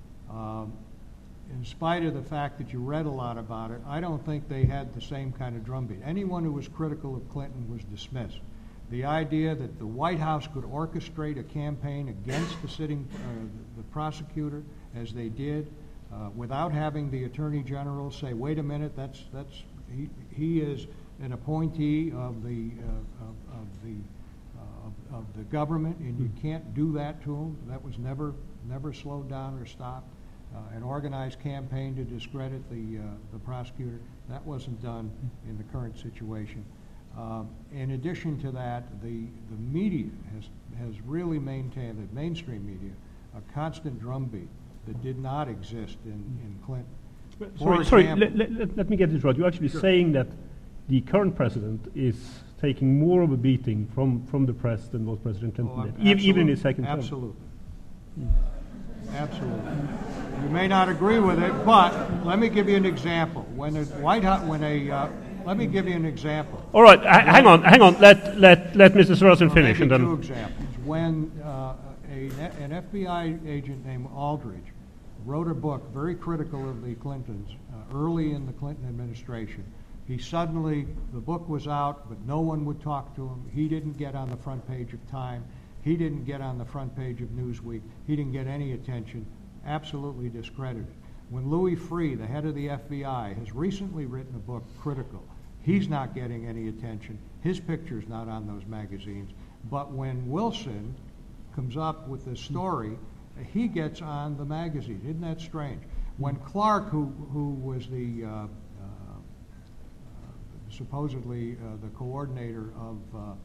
Um, In spite of the fact that you read a lot about it, I don't think they had the same kind of drumbeat. Anyone who was critical of Clinton was dismissed. The idea that the White House could orchestrate a campaign against the sitting, uh, the prosecutor, as they did, uh, without having the Attorney General say, "Wait a minute, that's that's he he is an appointee of the uh, of, of the uh, of, of the government, and you can't do that to him." That was never never slowed down or stopped. Uh, an organized campaign to discredit the uh, the prosecutor, that wasn't done in the current situation. Uh, in addition to that, the the media has has really maintained, the mainstream media, a constant drumbeat that did not exist in, in Clinton. Sorry, sorry let, let, let me get this right. You're actually sure. saying that the current president is taking more of a beating from, from the press than was President Clinton oh, did, even in his second term. Absolutely. Hmm. Absolutely. You may not agree with it, but let me give you an example. When a White House, when a, uh, let me give you an example. All right, h- hang on, hang on. Let let let Mister Rosen finish, and then two examples. When uh, a, an F B I agent named Aldridge wrote a book very critical of the Clintons uh, early in the Clinton administration, he suddenly the book was out, but no one would talk to him. He didn't get on the front page of Time. He didn't get on the front page of Newsweek. He didn't get any attention. Absolutely discredited. When Louis Freeh, the head of the F B I, has recently written a book critical, he's not getting any attention. His picture's not on those magazines. But when Wilson comes up with this story, he gets on the magazine. Isn't that strange? When Clark, who who was the uh, uh, supposedly uh, the coordinator of uh,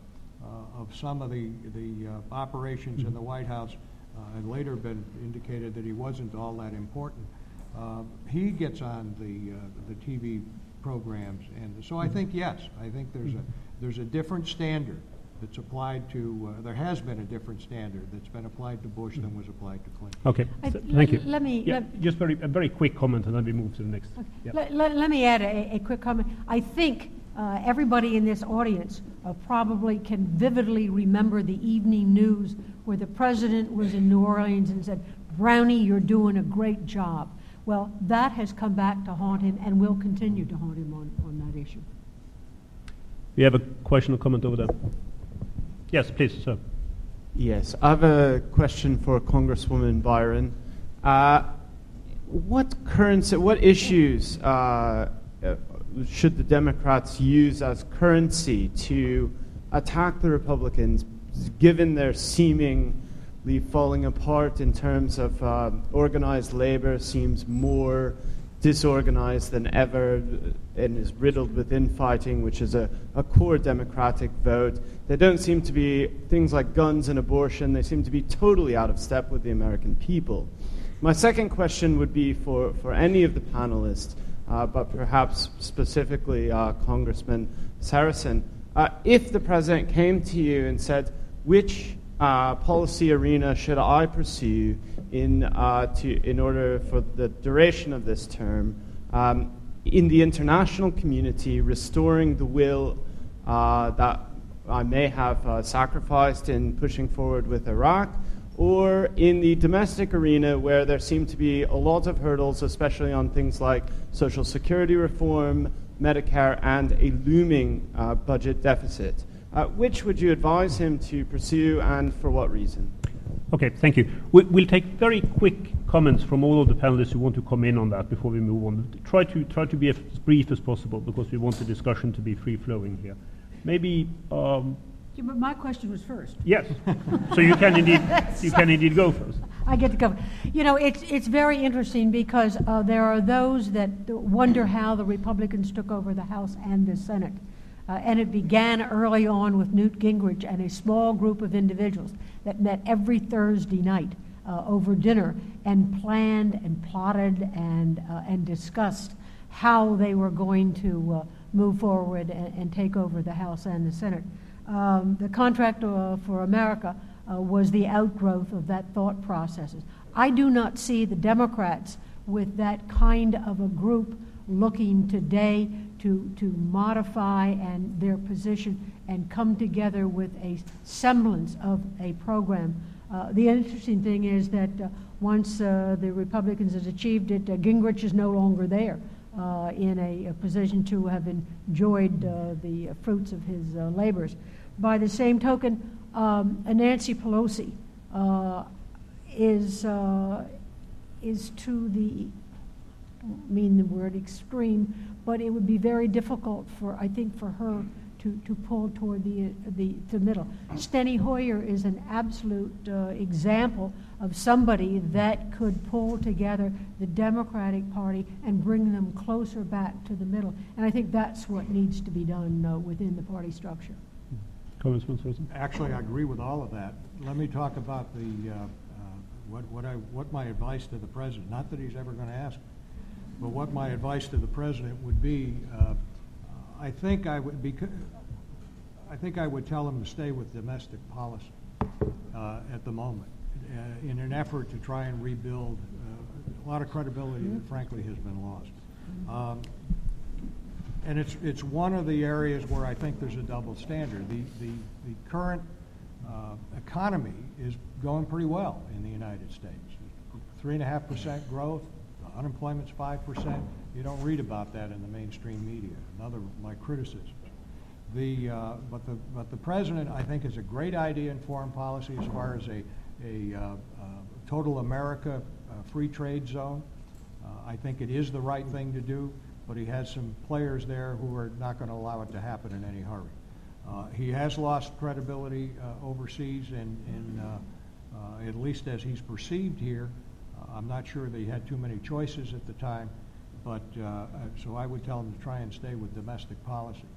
uh, of some of the, the uh, operations mm-hmm. in the White House uh, had later been indicated that he wasn't all that important. Uh, he gets on the, uh, the T V programs, and so I think, yes, I think there's a, there's a different standard that's applied to, uh, there has been a different standard that's been applied to Bush than was applied to Clinton. Okay, I, so, l- thank you. Let me, yeah, let, just very, a very quick comment and then we move to the next. Okay. Yeah. Let, let, let me add a, a quick comment. I think uh, everybody in this audience uh, probably can vividly remember the evening news where the president was in New Orleans and said, "Brownie, you're doing a great job." Well, that has come back to haunt him and will continue to haunt him on, on that issue. We have a question or comment over there. Yes, please, sir. Yes, I have a question for Congresswoman Byron. Uh, what currency, what issues uh, should the Democrats use as currency to attack the Republicans, given their seemingly falling apart in terms of uh, organized labor seems more disorganized than ever and is riddled with infighting, which is a, a core Democratic vote. They don't seem to be things like guns and abortion. They seem to be totally out of step with the American people. My second question would be for, for any of the panelists, uh, but perhaps specifically uh, Congressman Sarasin. Uh, if the president came to you and said, which uh, policy arena should I pursue in uh, to in order for the duration of this term, um, in the international community, restoring the will uh, that I may have uh, sacrificed in pushing forward with Iraq, or in the domestic arena where there seem to be a lot of hurdles, especially on things like Social Security reform, Medicare, and a looming uh, budget deficit. Uh, which would you advise him to pursue, and for what reason? Okay, thank you. We, we'll take very quick comments from all of the panelists who want to come in on that before we move on. Try to try to be as brief as possible because we want the discussion to be free-flowing here. Maybe. Um, Yeah, but my question was first. yes, so you can indeed you can indeed go first. I get to go. You know, it's it's very interesting because uh, there are those that wonder how the Republicans took over the House and the Senate. Uh, and it began early on with Newt Gingrich and a small group of individuals that met every Thursday night uh, over dinner and planned and plotted and uh, and discussed how they were going to uh, move forward and, and take over the House and the Senate. Um, the Contract uh, for America uh, was the outgrowth of that thought processes. I do not see the Democrats with that kind of a group looking today to to modify and their position and come together with a semblance of a program. Uh, the interesting thing is that uh, once uh, the Republicans has achieved it, uh, Gingrich is no longer there uh, in a, a position to have enjoyed uh, the fruits of his uh, labors. By the same token, um, Nancy Pelosi uh, is uh, is to the mean the word extreme, but it would be very difficult for, I think, for her to, to pull toward the, the the middle. Steny Hoyer is an absolute uh, example of somebody that could pull together the Democratic Party and bring them closer back to the middle. And I think that's what needs to be done uh, within the party structure. Congressman Sarasin? Actually, I agree with all of that. Let me talk about the uh, uh, what what I what my advice to the president. Not that he's ever going to ask. But what my advice to the president would be, uh, I think I would be, I think I would tell him to stay with domestic policy uh, at the moment, uh, in an effort to try and rebuild uh, a lot of credibility that frankly has been lost. Um, and it's it's one of the areas where I think there's a double standard. The the, the current uh, economy is going pretty well in the United States. Three and a half percent growth. Unemployment's five percent. You don't read about that in the mainstream media. Another of my criticisms. The uh, but the but the president, I think, is a great idea in foreign policy as far as a a uh, uh, total America uh, free trade zone. Uh, I think it is the right thing to do, but he has some players there who are not going to allow it to happen in any hurry. Uh, he has lost credibility uh, overseas, and in, uh, uh, at least as he's perceived here. I'm not sure they had too many choices at the time, but uh, so I would tell them to try and stay with domestic policy.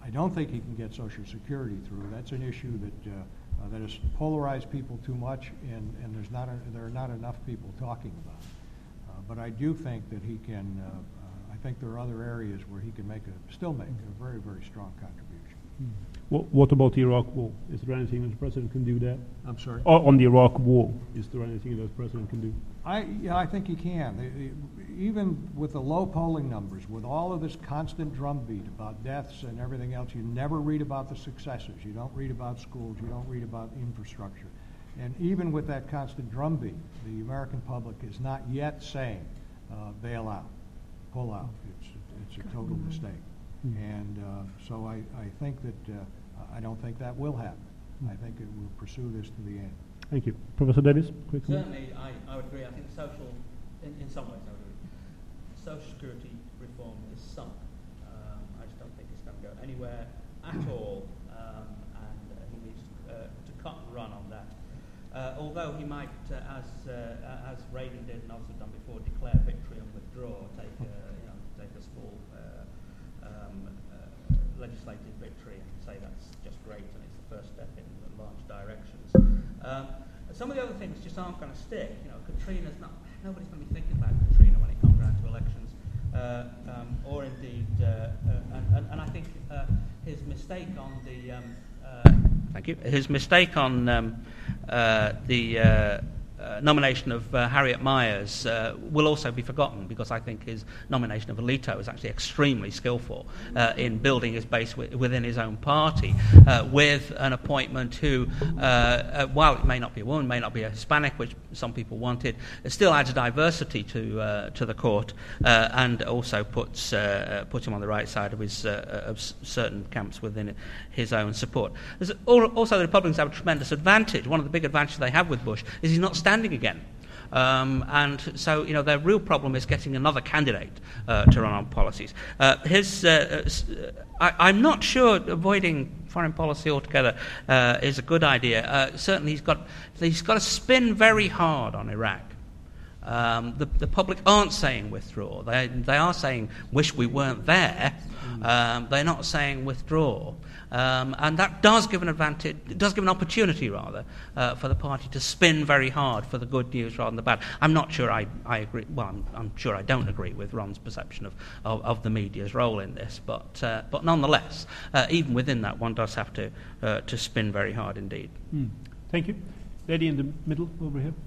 I don't think he can get Social Security through. That's an issue that uh, uh, that has polarized people too much, and, and there's not a, there are not enough people talking about it. Uh, but I do think that he can. Uh, uh, I think there are other areas where he can make a still make a very very strong contribution. Mm. What, what about the Iraq War? Is there anything that the president can do there? I'm sorry. Or on the Iraq War, is there anything that the president can do? I, yeah, I think he can. They, they, even with the low polling numbers, with all of this constant drumbeat about deaths and everything else, you never read about the successes. You don't read about schools. You don't read about infrastructure. And even with that constant drumbeat, the American public is not yet saying, uh, bail out, pull out. It's, it's a total mistake. Mm-hmm. And uh, so I, I think that, uh, I don't think that will happen. Mm-hmm. I think it will pursue this to the end. Thank you. Professor Davies, quick comment. Certainly, I, I would agree. I think social, in, in some ways, I would agree. Social security reform is sunk. Um, I just don't think it's going to go anywhere at all, um, and uh, he needs uh, to cut and run on that. Uh, although he might, uh, as uh, as Reagan did and also done before, declare victory and withdraw, take a, you know, take a small uh, um, uh, legislative victory and say that's just great and it's the first step in large directions. Um, some of the other things just aren't going to stick. You know, Katrina's not. Nobody's going to be thinking about Katrina when it comes around to elections, uh, um, or indeed, uh, uh, and, and, and I think uh, his mistake on the. Um, uh, thank you. His mistake on um, uh, the. Uh, Uh, nomination of uh, Harriet Miers uh, will also be forgotten, because I think his nomination of Alito is actually extremely skillful uh, in building his base w- within his own party, uh, with an appointment who, uh, uh, while it may not be a woman, may not be a Hispanic, which some people wanted, it still adds diversity to uh, to the court, uh, and also puts uh, puts him on the right side of his uh, of s- certain camps within his own support. There's also, the Republicans have a tremendous advantage. One of the big advantages they have with Bush is he's not standing again. Um, and so, you know, their real problem is getting another candidate uh, to run on policies. Uh, his, uh, I, I'm not sure avoiding foreign policy altogether uh, is a good idea. Uh, certainly, he's got he's got to spin very hard on Iraq. Um, the, the public aren't saying withdraw. They they are saying wish we weren't there. Um, they're not saying withdraw. Um, and that does give an advantage, it does give an opportunity, rather, uh, for the party to spin very hard for the good news rather than the bad. I'm not sure I, I agree, well, I'm, I'm sure I don't agree with Ron's perception of, of, of the media's role in this, but uh, but nonetheless, uh, even within that, one does have to, uh, to spin very hard indeed. Mm. Thank you. Lady in the middle, over here.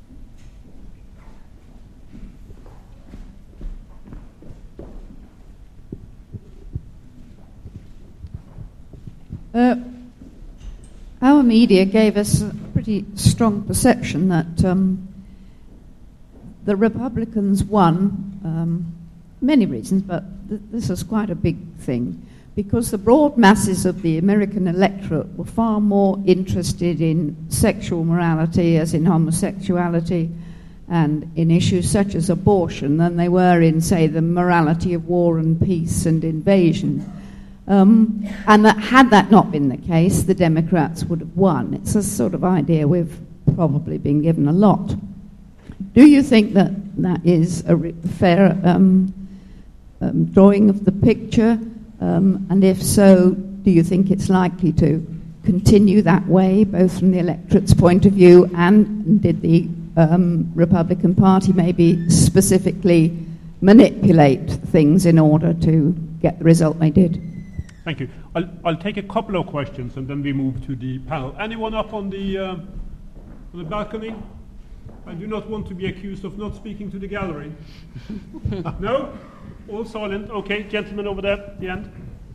Uh, our media gave us a pretty strong perception that um, the Republicans won, um, many reasons, but th- this is quite a big thing, because the broad masses of the American electorate were far more interested in sexual morality, as in homosexuality, and in issues such as abortion than they were in, say, the morality of war and peace and invasion. Um, and that had that not been the case, the Democrats would have won. It's a sort of idea we've probably been given a lot. Do you think that that is a re- fair um, um, drawing of the picture? Um, and if so, do you think it's likely to continue that way, both from the electorate's point of view, and did the um, Republican Party maybe specifically manipulate things in order to get the result they did? Thank you. I'll, I'll take a couple of questions and then we move to the panel. Anyone up on the, uh, on the balcony? I do not want to be accused of not speaking to the gallery. No? All silent. Okay, gentlemen over there at the end.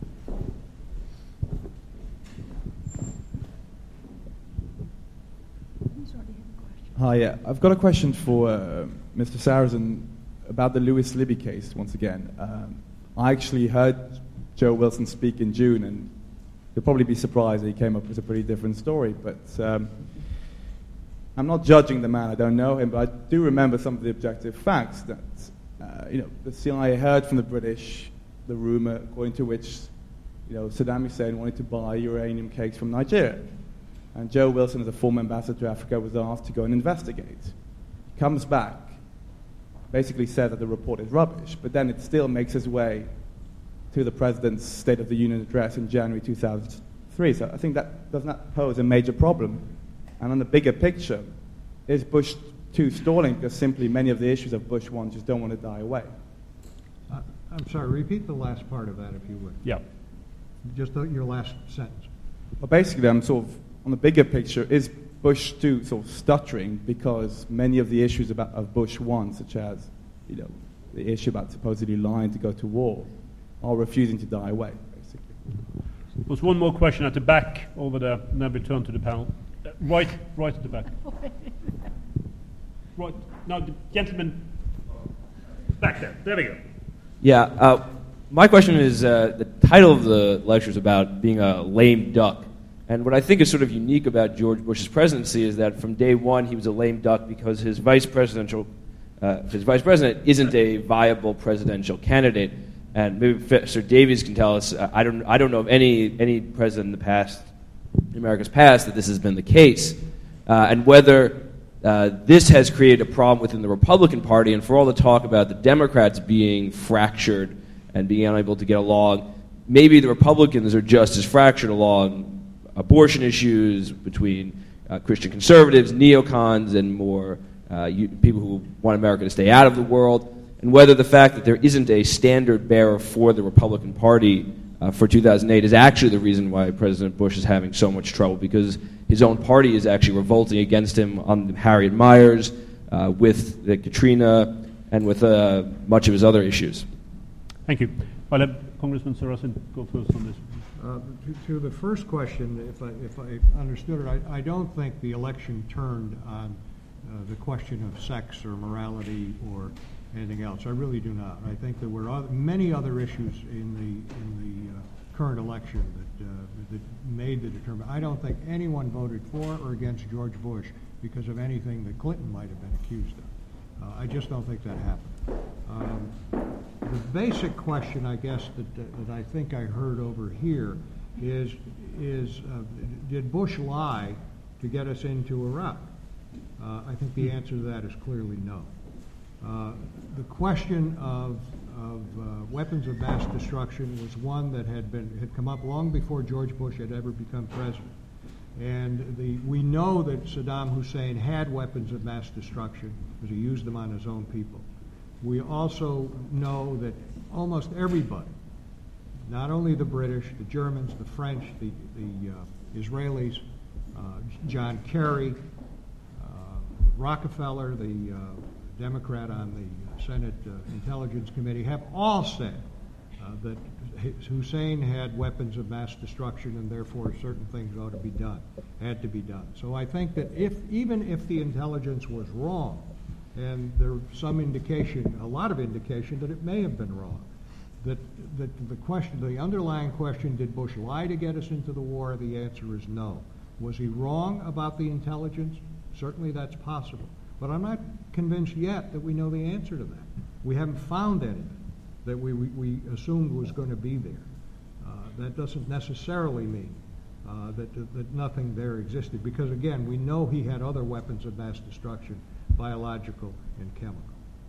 Hi, yeah. I've got a question for uh, Mister Sarrazin about the Lewis Libby case once again. Um, I actually heard Joe Wilson speak in June, and you'll probably be surprised that he came up with a pretty different story. But um, I'm not judging the man. I don't know him, but I do remember some of the objective facts that uh, you know the C I A heard from the British the rumor according to which you know Saddam Hussein wanted to buy uranium cakes from Nigeria, and Joe Wilson, as a former ambassador to Africa, was asked to go and investigate. Comes back, basically said that the report is rubbish, but then it still makes its way to the president's State of the Union address in January two thousand three. So I think that does not pose a major problem. And on the bigger picture, is Bush two stalling because simply many of the issues of Bush one just don't want to die away? Uh, I'm sorry, repeat the last part of that if you would. Yeah. Just the, your last sentence. Well, basically, I'm sort of, on the bigger picture, is Bush two sort of stuttering because many of the issues about, of Bush one, such as, you know, the issue about supposedly lying to go to war, are refusing to die away, basically. There's one more question at the back over there, and then we turn to the panel. Uh, right, right at the back. Right, now the gentleman back there. There we go. Yeah, uh, my question is, uh, the title of the lecture is about being a lame duck. And what I think is sort of unique about George Bush's presidency is that from day one he was a lame duck because his vice presidential, uh, his vice president isn't a viable presidential candidate. And maybe Professor Davies can tell us. Uh, I don't, I don't know of any any president in the past, in America's past, that this has been the case, uh, and whether uh, this has created a problem within the Republican Party. And for all the talk about the Democrats being fractured and being unable to get along, maybe the Republicans are just as fractured along abortion issues between uh, Christian conservatives, neocons, and more uh, you, people who want America to stay out of the world. And whether the fact that there isn't a standard bearer for the Republican Party uh, for two thousand eight is actually the reason why President Bush is having so much trouble, because his own party is actually revolting against him on Harriet Miers, uh, with the Katrina, and with uh, much of his other issues. Thank you. I'll let Congressman Sarasin go first on this. Uh, to, to the first question, if I, if I understood it, I, I don't think the election turned on uh, the question of sex or morality or anything else. I really do not. I think there were other, many other issues in the in the uh, current election that uh, that made the determination. I don't think anyone voted for or against George Bush because of anything that Clinton might have been accused of. Uh, I just don't think that happened. Um, the basic question, I guess, that, that, that I think I heard over here is is uh, did Bush lie to get us into Iraq? Uh, I think the answer to that is clearly no. Uh, the question of, of uh, weapons of mass destruction was one that had been had come up long before George Bush had ever become president. And the, we know that Saddam Hussein had weapons of mass destruction because he used them on his own people. We also know that almost everybody, not only the British, the Germans, the French, the, the uh, Israelis, uh, John Kerry, uh, Rockefeller, the uh, Democrat on the Senate uh, Intelligence Committee, have all said uh, that Hussein had weapons of mass destruction and therefore certain things ought to be done, had to be done. So I think that if, even if the intelligence was wrong, and there's some indication, a lot of indication that it may have been wrong, that, that the question, the underlying question, did Bush lie to get us into the war? The answer is no. Was he wrong about the intelligence? Certainly that's possible. But I'm not convinced yet that we know the answer to that. We haven't found anything that we, we, we assumed was going to be there. Uh, that doesn't necessarily mean uh, that, that nothing there existed, because again, we know he had other weapons of mass destruction, biological and chemical.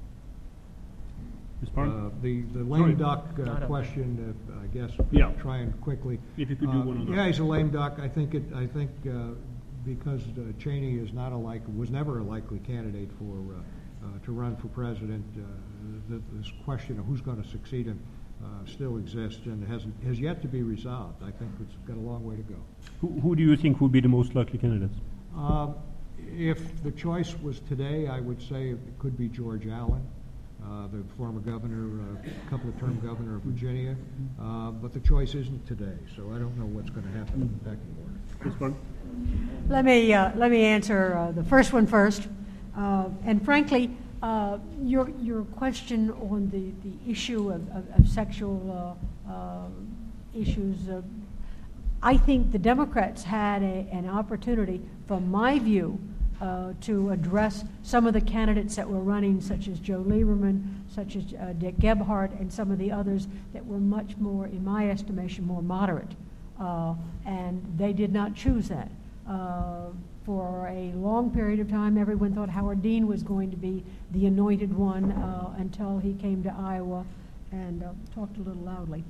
Uh, the, the lame duck uh, question, uh, I guess, yeah. try and quickly. If you could do uh, one on that. Yeah, he's a lame duck. I think it. I think uh, because uh, Cheney is not a like was never a likely candidate for uh, uh, to run for president. Uh, the, this question of who's going to succeed him uh, still exists and has has yet to be resolved. I think it's got a long way to go. Who, who do you think would be the most likely candidates? Um, if the choice was today, I would say it could be George Allen, uh, the former governor, a uh, couple of term governor of Virginia. Uh, but the choice isn't today, so I don't know what's going to happen in the pecking order. This one. Let me uh, let me answer uh, the first one first. Uh, and frankly, uh, your your question on the, the issue of, of, of sexual uh, uh, issues, uh, I think the Democrats had a, an opportunity, from my view, uh, to address some of the candidates that were running, such as Joe Lieberman, such as uh, Dick Gebhardt, and some of the others that were much more, in my estimation, more moderate. Uh, and they did not choose that. Uh, for a long period of time, everyone thought Howard Dean was going to be the anointed one uh, until he came to Iowa and uh, talked a little loudly.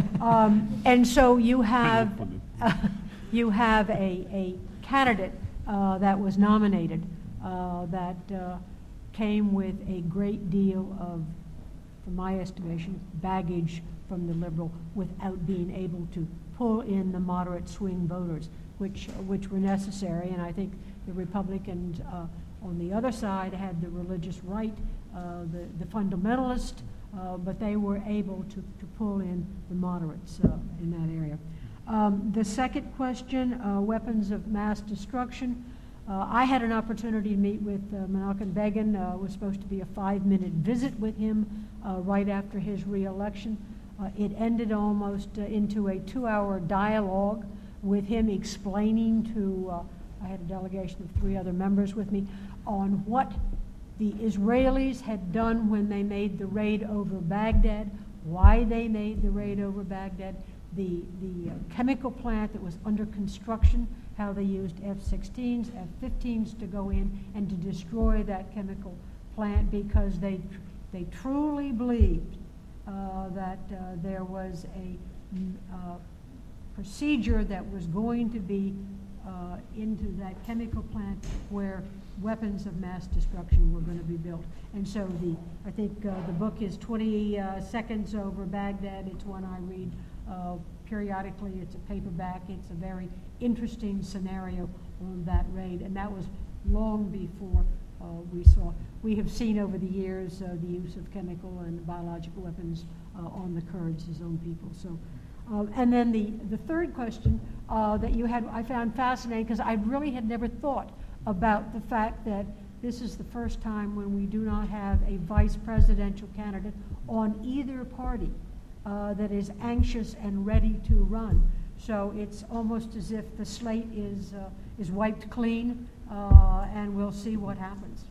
Um, and so you have uh, you have a, a candidate uh, that was nominated uh, that uh, came with a great deal of, from my estimation, baggage from the Liberal without being able to pull in the moderate swing voters, which which were necessary. And I think the Republicans uh, on the other side had the religious right, uh, the, the fundamentalist, uh, but they were able to, to pull in the moderates uh, in that area. Um, the second question, uh, weapons of mass destruction. Uh, I had an opportunity to meet with uh, Menachem Begin. Uh, it was supposed to be a five-minute visit with him uh, right after his re-election. Uh, it ended almost uh, into a two-hour dialogue with him explaining to, uh, I had a delegation of three other members with me, on what the Israelis had done when they made the raid over Baghdad, why they made the raid over Baghdad, the, the uh, chemical plant that was under construction, how they used F sixteens, F fifteens to go in and to destroy that chemical plant because they, tr- they truly believed uh, that uh, there was a uh, procedure that was going to be uh, into that chemical plant where weapons of mass destruction were going to be built. And so the, I think uh, the book is twenty uh, seconds over Baghdad. It's one I read uh, periodically. It's a paperback. It's a very interesting scenario on that raid. And that was long before uh, we saw. We have seen over the years uh, the use of chemical and biological weapons uh, on the Kurds, his own people. So. Uh, and then the, the third question uh, that you had, I found fascinating because I really had never thought about the fact that this is the first time when we do not have a vice presidential candidate on either party uh, that is anxious and ready to run. So it's almost as if the slate is, uh, is wiped clean, uh, and we'll see what happens.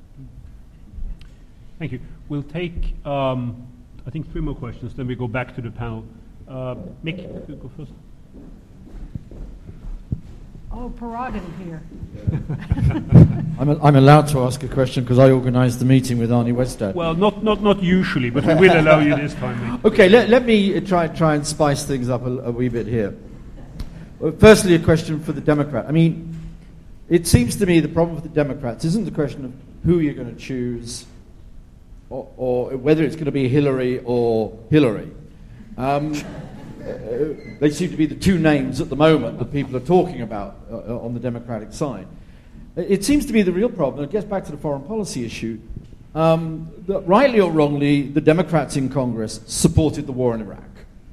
Thank you. We'll take, um, I think, three more questions, then we go back to the panel. Uh, Mick, you go first. Oh, prerogative here. I'm, a, I'm allowed to ask a question because I organised the meeting with Arnie Westad. Well, not, not, not usually, but we will allow you this time, Mick. Okay, let, let me try, try and spice things up a, a wee bit here. Well, firstly, a question for the Democrat. I mean, it seems to me the problem with the Democrats isn't the question of who you're going to choose or, or whether it's going to be Hillary or Hillary. Um, uh, they seem to be the two names at the moment that people are talking about uh, on the Democratic side. It seems to be the real problem. It gets back to the foreign policy issue. Um, that rightly or wrongly, the Democrats in Congress supported the war in Iraq.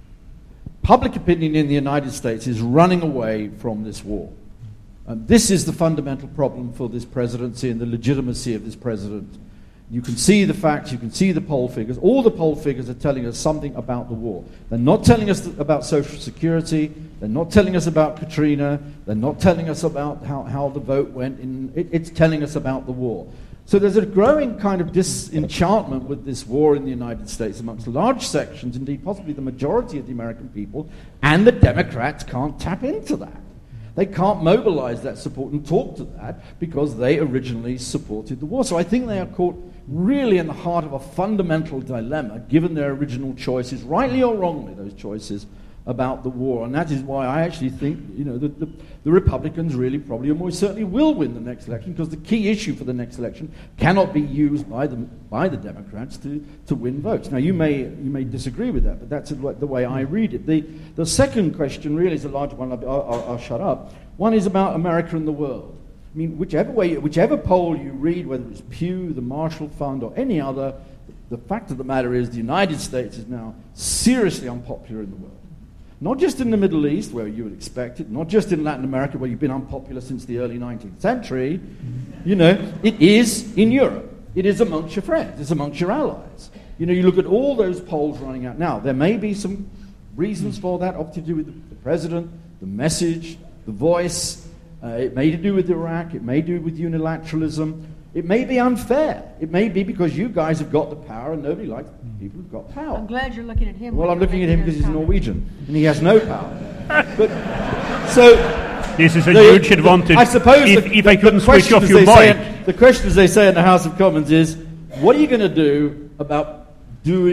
Public opinion in the United States is running away from this war. And this is the fundamental problem for this presidency and the legitimacy of this president. You can see the facts, you can see the poll figures. All the poll figures are telling us something about the war. They're not telling us th- about Social Security. They're not telling us about Katrina. They're not telling us about how, how the vote went. In, it, it's telling us about the war. So there's a growing kind of disenchantment with this war in the United States amongst large sections, indeed possibly the majority of the American people, and the Democrats can't tap into that. They can't mobilize that support and talk to that because they originally supported the war. So I think they are caught really in the heart of a fundamental dilemma, given their original choices, rightly or wrongly, those choices about the war. And that is why I actually think, you know, the, the, the Republicans really probably or most certainly will win the next election, because the key issue for the next election cannot be used by the by the Democrats to, to win votes. Now, you may you may disagree with that, but that's the way I read it. The the second question really is a large one. I'll, I'll, I'll shut up. One is about America and the world. I mean, whichever way, whichever poll you read, whether it's Pew, the Marshall Fund, or any other, the fact of the matter is the United States is now seriously unpopular in the world. Not just in the Middle East, where you would expect it, not just in Latin America, where you've been unpopular since the early nineteenth century. You know, it is in Europe. It is amongst your friends. It's amongst your allies. You know, you look at all those polls running out now. There may be some reasons for that, often to do with the, the president, the message, the voice. Uh, it may do with Iraq. It may do with unilateralism. It may be unfair. It may be because you guys have got the power and nobody likes people who've got power. I'm glad you're looking at him. Well, I'm looking at him because he's Norwegian and he has no power. But so this is a the, huge advantage. I suppose if, the, if I couldn't the switch off your mic. The question, as they say in the House of Commons, is what are you going to do about doing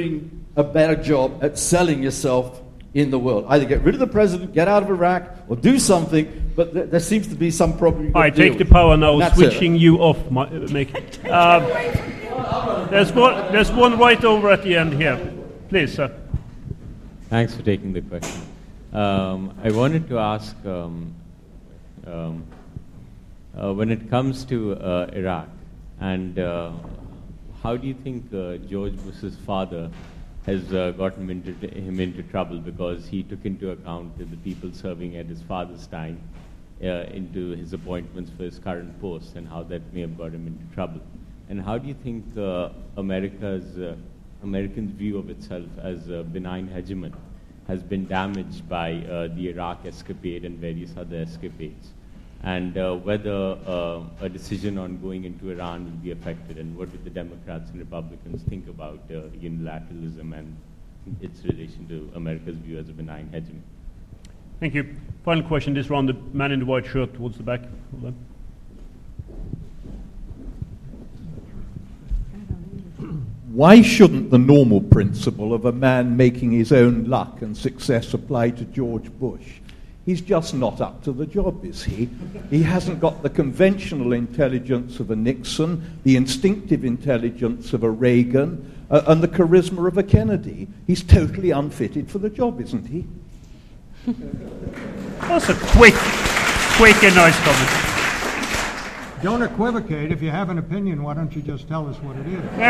a better job at selling yourself in the world? Either get rid of the president, get out of Iraq, or do something, but th- there seems to be some problem. you've got I to deal take the with. power now, That's switching it. you off. My, uh, make, um, there's one. There's one right over at the end here. Please, sir. Thanks for taking the question. Um, I wanted to ask, um, um, uh, when it comes to uh, Iraq, and uh, how do you think uh, George Bush's father has uh, gotten him into, him into trouble, because he took into account the people serving at his father's time uh, into his appointments for his current post, and how that may have got him into trouble? And how do you think uh, America's uh, Americans' view of itself as a benign hegemon has been damaged by uh, the Iraq escapade and various other escapades? And uh, whether uh, a decision on going into Iran will be affected, and what would the Democrats and Republicans think about uh, unilateralism and its relation to America's view as a benign hegemon? Thank you. Final question, this round, the man in the white shirt towards the back. Hold on. Why shouldn't the normal principle of a man making his own luck and success apply to George Bush? He's just not up to the job, is he? He hasn't got the conventional intelligence of a Nixon, the instinctive intelligence of a Reagan, uh, and the charisma of a Kennedy. He's totally unfitted for the job, isn't he? That's a quick, quick and nice comment. Don't equivocate. If you have an opinion, why don't you just tell us what it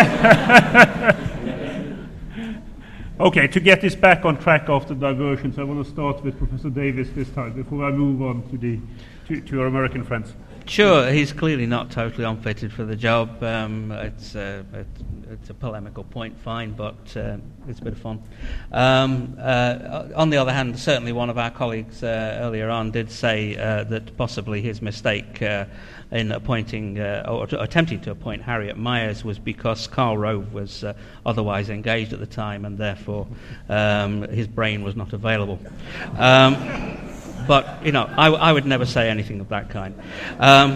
is? Okay, to get this back on track after diversions, I want to start with Professor Davis this time before I move on to the to, to our American friends. Sure, he's clearly not totally unfitted for the job. Um, it's, uh, it's, it's a polemical point, fine, but uh, it's a bit of fun. Um, uh, on the other hand, certainly one of our colleagues uh, earlier on did say uh, that possibly his mistake uh, in appointing uh, or to, attempting to appoint Harriet Miers was because Karl Rove was uh, otherwise engaged at the time, and therefore um, his brain was not available. Um, But, you know, I, I would never say anything of that kind. Um,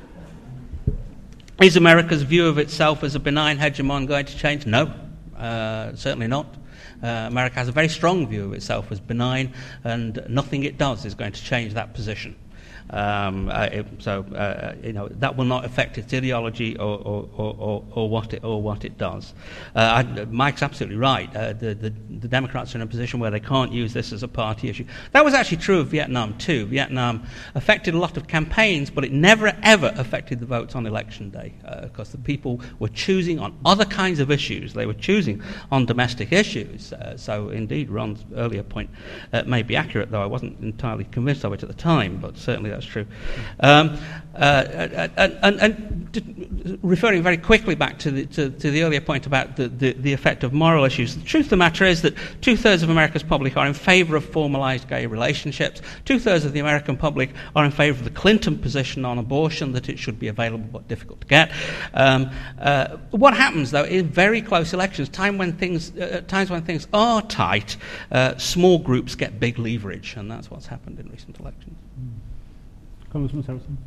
is America's view of itself as a benign hegemon going to change? No, uh, certainly not. Uh, America has a very strong view of itself as benign, and nothing it does is going to change that position. Um, uh, it, so, uh, you know, that will not affect its ideology or, or, or, or what it or what it does. Uh, I, Mike's absolutely right. Uh, the, the, the Democrats are in a position where they can't use this as a party issue. That was actually true of Vietnam too. Vietnam affected a lot of campaigns, but it never ever affected the votes on election day, because uh, the people were choosing on other kinds of issues. They were choosing on domestic issues. Uh, so, indeed, Ron's earlier point uh, may be accurate, though I wasn't entirely convinced of it at the time. But certainly that's true. Um, uh, and, and, and referring very quickly back to the, to, to the earlier point about the, the, the effect of moral issues, the truth of the matter is that two-thirds of America's public are in favour of formalised gay relationships. Two-thirds of the American public are in favour of the Clinton position on abortion, that it should be available but difficult to get. Um, uh, what happens, though, in very close elections, time when things, uh, times when things are tight, uh, small groups get big leverage, and that's what's happened in recent elections. Congressman Harrison.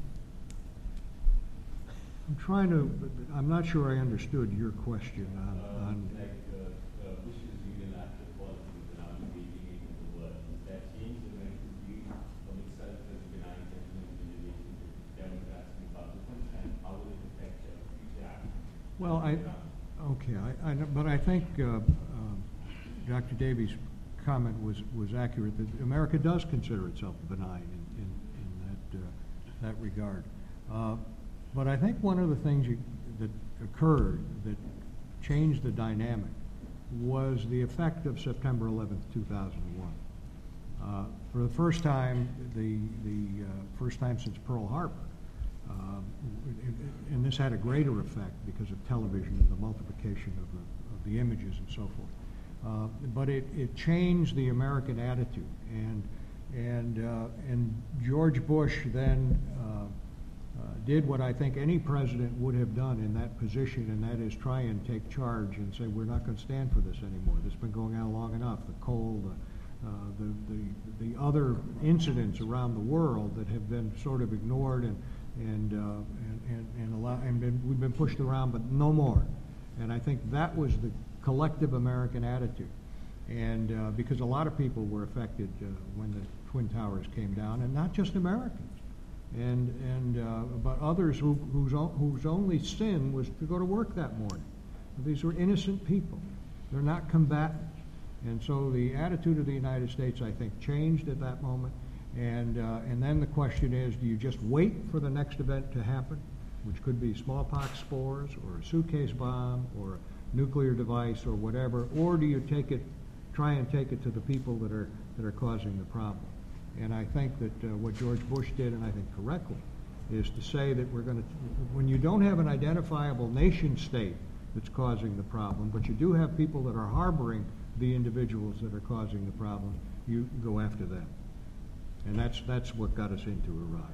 I'm trying to, I'm not sure I understood your question on, on like uh, uh, Bush's unilateral policies around engaging in the world. That changed America's view of itself as benign hegemon in relation to Democrats and Republicans, and how will it affect uh, future action? Well, I, okay, I, I, but I think uh, uh, Doctor Davies' comment was, was accurate, that America does consider itself benign in, in, in that, uh, that regard. Uh, but I think one of the things you, that occurred that changed the dynamic was the effect of September eleventh, two thousand one. Uh, for the first time, the, the uh, first time since Pearl Harbor, uh, and this had a greater effect because of television and the multiplication of the, of the images and so forth. Uh, but it, it changed the American attitude, and and uh, and George Bush then uh, uh, did what I think any president would have done in that position, and that is try and take charge and say, we're not going to stand for this anymore. This has been going on long enough. The coal, the, uh, the, the the other incidents around the world that have been sort of ignored and and uh, and and, and, allow, and been, we've been pushed around, but no more. And I think that was the collective American attitude. And uh, because a lot of people were affected uh, when the Twin Towers came down, and not just Americans, and and uh, but others who, whose o- whose only sin was to go to work that morning. These were innocent people; they're not combatants. And so the attitude of the United States, I think, changed at that moment. And uh, and then the question is, do you just wait for the next event to happen, which could be smallpox spores or a suitcase bomb or a nuclear device or whatever, or do you take it, try and take it to the people that are that are causing the problem? And I think that uh, what George Bush did, and I think correctly, is to say that we're going to, when you don't have an identifiable nation state that's causing the problem, but you do have people that are harboring the individuals that are causing the problem, you go after them. And that's that's what got us into Iraq.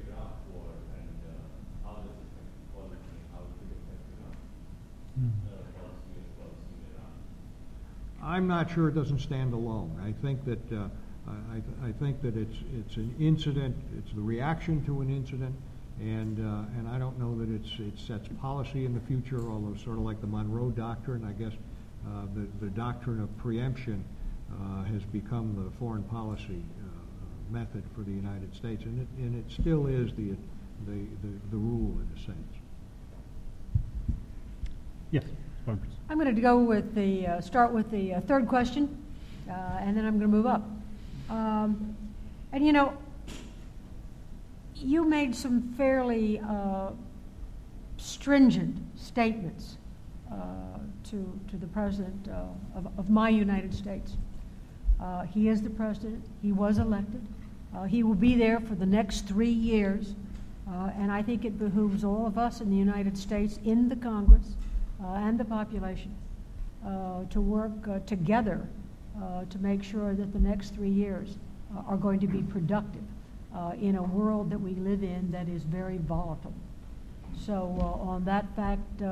I'm not sure it doesn't stand alone. I think that uh, I, I think that it's it's an incident. It's the reaction to an incident, and uh, and I don't know that it's it sets policy in the future. Although sort of like the Monroe Doctrine, I guess uh, the the doctrine of preemption uh, has become the foreign policy uh, method for the United States, and it and it still is the the the, the rule in a sense. Yes. I'm going to go with the uh, start with the uh, third question, uh, and then I'm going to move up. Um, and you know, you made some fairly uh, stringent statements uh, to to the president uh, of, of my United States. Uh, he is the president. He was elected. Uh, he will be there for the next three years, uh, and I think it behooves all of us in the United States, in the Congress, Uh, and the population uh, to work uh, together uh, to make sure that the next three years uh, are going to be productive uh, in a world that we live in that is very volatile. So uh, on that fact, uh,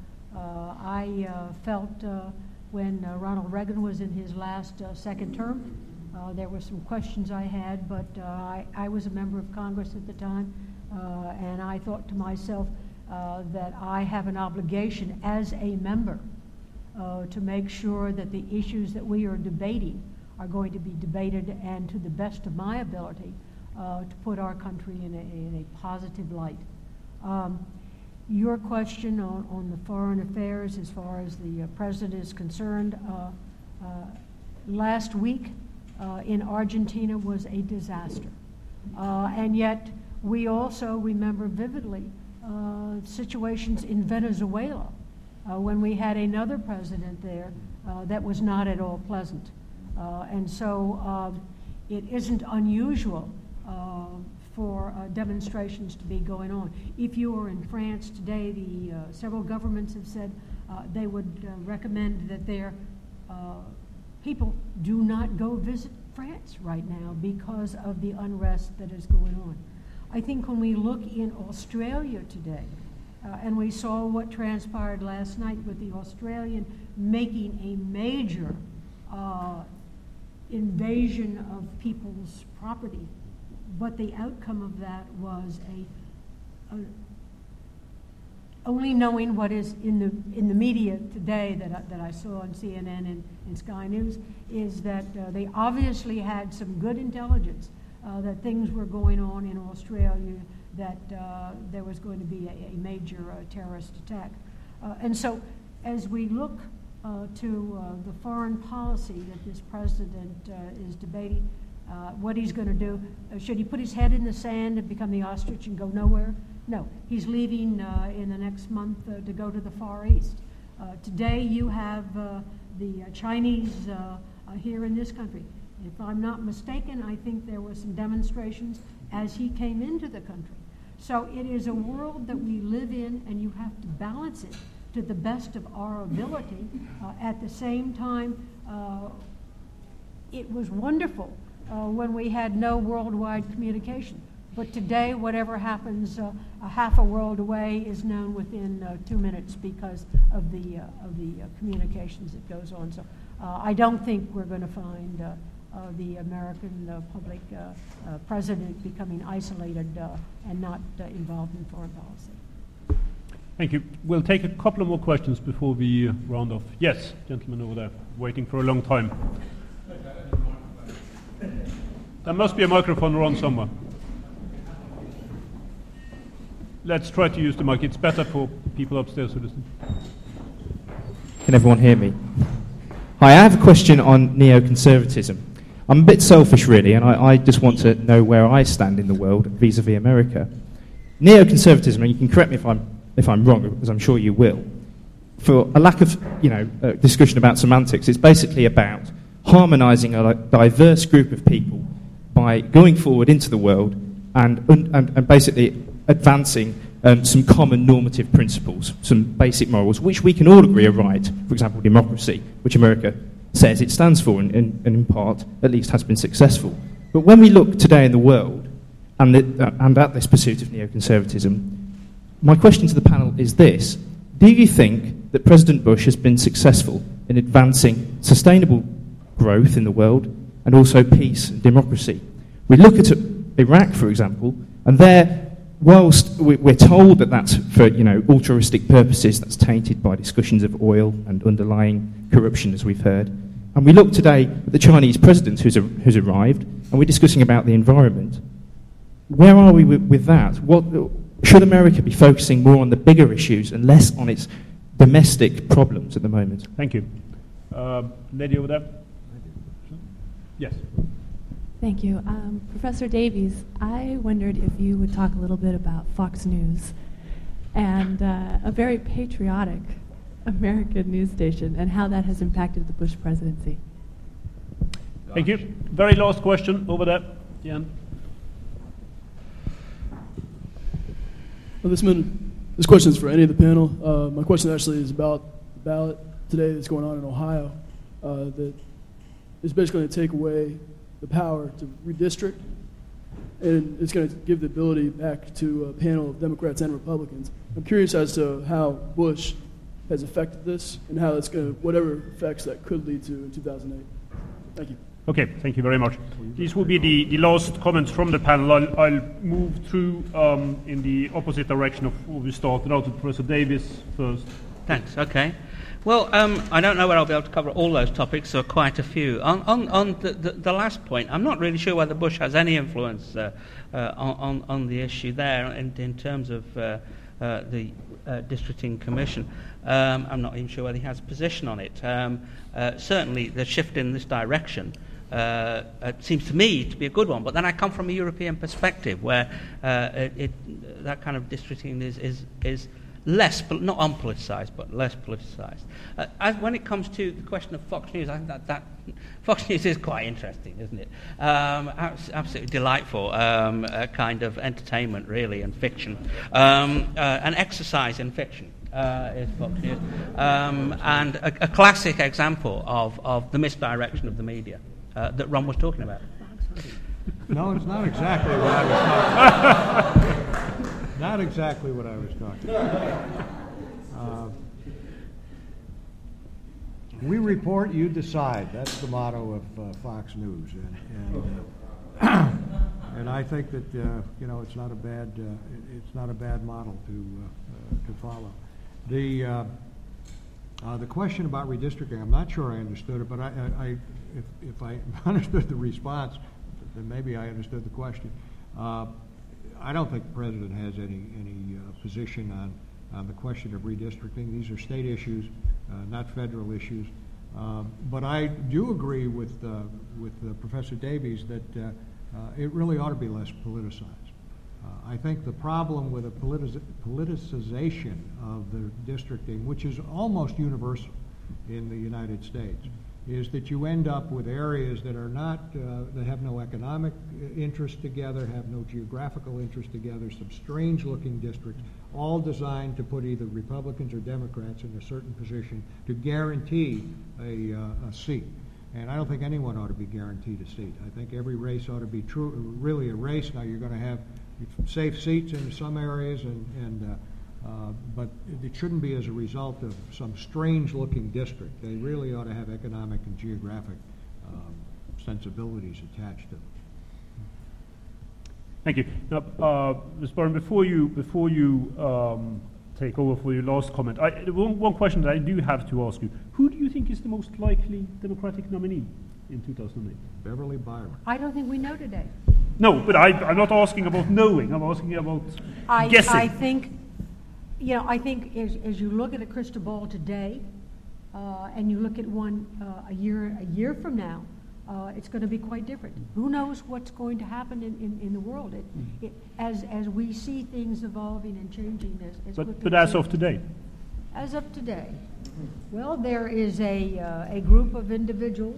uh, I uh, felt uh, when uh, Ronald Reagan was in his last uh, second term, uh, there were some questions I had, but uh, I, I was a member of Congress at the time, uh, and I thought to myself, Uh, that I have an obligation as a member uh, to make sure that the issues that we are debating are going to be debated, and to the best of my ability uh, to put our country in a, in a positive light. Um, your question on, on the foreign affairs as far as the uh, president is concerned, uh, uh, last week uh, in Argentina was a disaster. Uh, and yet we also remember vividly Uh, situations in Venezuela uh, when we had another president there uh, that was not at all pleasant. Uh, and so um, it isn't unusual uh, for uh, demonstrations to be going on. If you are in France today, the uh, several governments have said uh, they would uh, recommend that their uh, people do not go visit France right now because of the unrest that is going on. I think when we look in Australia today, uh, and we saw what transpired last night with the Australian making a major uh, invasion of people's property, but the outcome of that was a, a only knowing what is in the in the media today that I, that I saw on C N N and, and Sky News is that uh, they obviously had some good intelligence. Uh, that things were going on in Australia, that uh, there was going to be a, a major uh, terrorist attack. Uh, and so as we look uh, to uh, the foreign policy that this president uh, is debating, uh, what he's going to do, uh, should he put his head in the sand and become the ostrich and go nowhere? No, he's leaving uh, in the next month uh, to go to the Far East. Uh, today you have uh, the uh, Chinese uh, uh, here in this country. If I'm not mistaken, I think there were some demonstrations as he came into the country. So it is a world that we live in, and you have to balance it to the best of our ability. Uh, at the same time, uh, it was wonderful uh, when we had no worldwide communication. But today, whatever happens uh, a half a world away is known within uh, two minutes because of the uh, of the uh, communications that goes on. So uh, I don't think we're going to find Uh, Uh, the American uh, public uh, uh, president becoming isolated uh, and not uh, involved in foreign policy. Thank you. We'll take a couple of more questions before we uh, round off. Yes, gentleman over there, waiting for a long time. There must be a microphone around somewhere. Let's try to use the mic. It's better for people upstairs to listen. Can everyone hear me? Hi, I have a question on neoconservatism. I'm a bit selfish, really, and I, I just want to know where I stand in the world vis-a-vis America. Neoconservatism, and you can correct me if I'm if I'm wrong, as I'm sure you will. For a lack of, you know, uh, discussion about semantics, it's basically about harmonising a diverse group of people by going forward into the world and and, and basically advancing um, some common normative principles, some basic morals, which we can all agree are right. For example, democracy, which America says it stands for, and, and, and in part, at least, has been successful. But when we look today in the world, and, the, uh, and at this pursuit of neoconservatism, my question to the panel is this: do you think that President Bush has been successful in advancing sustainable growth in the world and also peace and democracy? We look at Iraq, for example, and there, whilst we're told that that's for, you know, altruistic purposes, that's tainted by discussions of oil and underlying corruption, as we've heard. And we look today at the Chinese president who's, a, who's arrived, and we're discussing about the environment. Where are we with, with that? What, should America be focusing more on the bigger issues and less on its domestic problems at the moment? Thank you. Uh, lady over there. Yes. Thank you. Um, Professor Davies, I wondered if you would talk a little bit about Fox News and uh, a very patriotic American news station and how that has impacted the Bush presidency. Thank you. Very last question over there. Jan. Well, this, man, this question is for any of the panel. Uh, my question actually is about the ballot today that's going on in Ohio uh, that is basically going to take away the power to redistrict, and it's going to give the ability back to a panel of Democrats and Republicans. I'm curious as to how Bush has affected this and how it's going to, whatever effects that could lead to in two thousand eight. Thank you. Okay, thank you very much. These will be the, the last comments from the panel. I'll, I'll move through um, in the opposite direction of where we started out with Professor Davies first. Thanks, okay. Well, um, I don't know whether I'll be able to cover all those topics, or quite a few. On, on, on the, the, the last point, I'm not really sure whether Bush has any influence uh, uh, on, on the issue there in, in terms of uh, uh, the uh, districting commission. Um, I'm not even sure whether he has a position on it. Um, uh, certainly, the shift in this direction uh, it seems to me to be a good one. But then I come from a European perspective, where uh, it, it, that kind of districting is is is. less, not unpoliticized, but less politicized. Uh, as when it comes to the question of Fox News, I think that, that Fox News is quite interesting, isn't it? Um, absolutely delightful um, uh, kind of entertainment, really, and fiction. Um, uh, an exercise in fiction uh, is Fox News. Um, and a, a classic example of, of the misdirection of the media uh, that Ron was talking about. No, it's not exactly what I was talking about. Not exactly what I was talking about. Uh, we report, you decide. That's the motto of uh, Fox News, and and, uh, and I think that uh, you know it's not a bad uh, it's not a bad model to uh, uh, to follow. The uh, uh, the question about redistricting, I'm not sure I understood it, but I, I, I if if I understood the response, then maybe I understood the question. Uh, I don't think the president has any any uh, position on, on the question of redistricting. These are state issues, uh, not federal issues. Um, but I do agree with uh, with uh, Professor Davies that uh, uh, it really ought to be less politicized. Uh, I think the problem with a politiz- politicization of the districting, which is almost universal in the United States, is that you end up with areas that are not, uh, that have no economic interest together, have no geographical interest together, some strange-looking districts, all designed to put either Republicans or Democrats in a certain position to guarantee a, uh, a seat. And I don't think anyone ought to be guaranteed a seat. I think every race ought to be true, really a race. Now you're going to have safe seats in some areas, and, and uh, Uh, but it shouldn't be as a result of some strange-looking district. They really ought to have economic and geographic um, sensibilities attached to them. Thank you. Now, uh, Miz Byrne, before you before you um, take over for your last comment. I, one, one question that I do have to ask you: who do you think is the most likely Democratic nominee in two thousand eight? Beverly Byron. I don't think we know today. No, but I, I'm not asking about knowing. I'm asking about I, guessing. I think, you know, I think as, as you look at a crystal ball today, uh, and you look at one uh, a year a year from now, uh, it's going to be quite different. Who knows what's going to happen in, in, in the world? It, it, as as we see things evolving and changing as, as but quickly but as as of today. As of today. Well, there is a uh, a group of individuals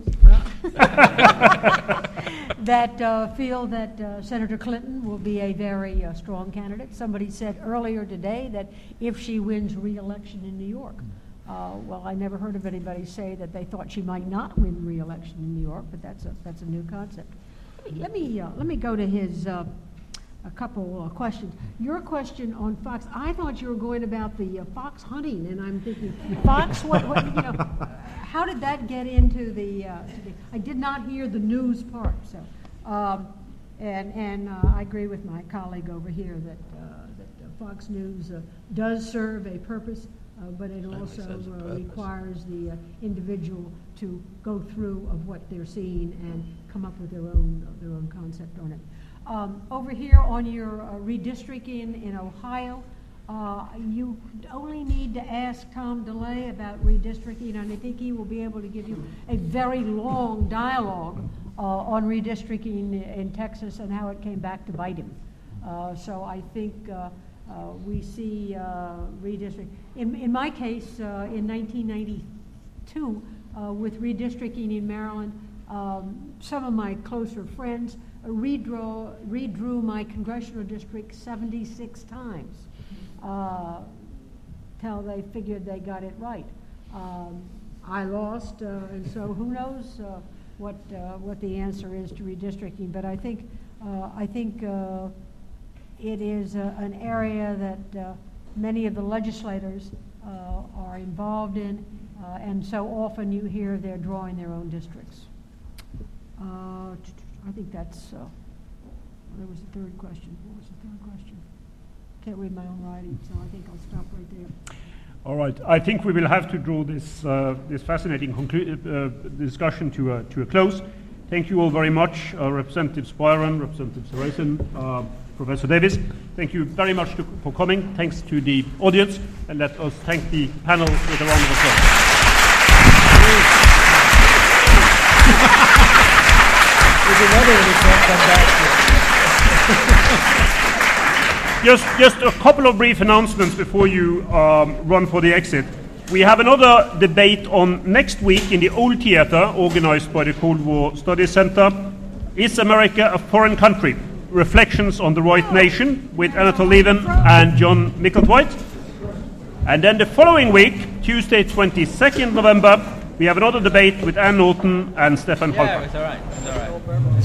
that uh, feel that uh, Senator Clinton will be a very uh, strong candidate. Somebody said earlier today that if she wins re-election in New York, uh, well, I never heard of anybody say that they thought she might not win re-election in New York, but that's a that's a new concept. Let me uh, let me go to his. Uh, A couple uh, questions. Your question on fox, I thought you were going about the uh, fox hunting, and I'm thinking, fox, what, what you know, how did that get into the, uh, to the, I did not hear the news part, so, um, and, and uh, I agree with my colleague over here that, uh, that uh, Fox News uh, does serve a purpose, uh, but it also uh, requires the uh, individual to go through of what they're seeing and come up with their own, uh, their own concept on it. Um, over here on your uh, redistricting in Ohio, uh, you only need to ask Tom DeLay about redistricting, and I think he will be able to give you a very long dialogue uh, on redistricting in Texas and how it came back to bite him. Uh, so I think uh, uh, we see uh, redistricting. In, in my case, uh, in nineteen ninety-two, uh, with redistricting in Maryland, um, some of my closer friends Redraw, redrew my congressional district seventy-six times uh, till they figured they got it right. Um, I lost, uh, and so who knows uh, what uh, what the answer is to redistricting. But I think uh, I think uh, it is uh, an area that uh, many of the legislators uh, are involved in, uh, and so often you hear they're drawing their own districts. Uh, I think that's, uh, there was a third question. What was the third question? Can't read my own writing, so I think I'll stop right there. All right. I think we will have to draw this uh, this fascinating conclu- uh, discussion to a, to a close. Thank you all very much, uh, Representative Byron, Representative Saracen, uh, Professor Davies. Thank you very much to, for coming. Thanks to the audience, and let us thank the panel with a round of applause. There's another one we can't come back to. just, just a couple of brief announcements before you um, run for the exit. We have another debate on next week in the Old Theatre, organized by the Cold War Studies Center. Is America a Foreign Country? Reflections on the Right Nation, with Anatole Levin and John Micklethwaite. And then the following week, Tuesday, twenty-second November, we have another debate with Ann Norton and Stefan Halper. Yeah, it's all right. It's all right.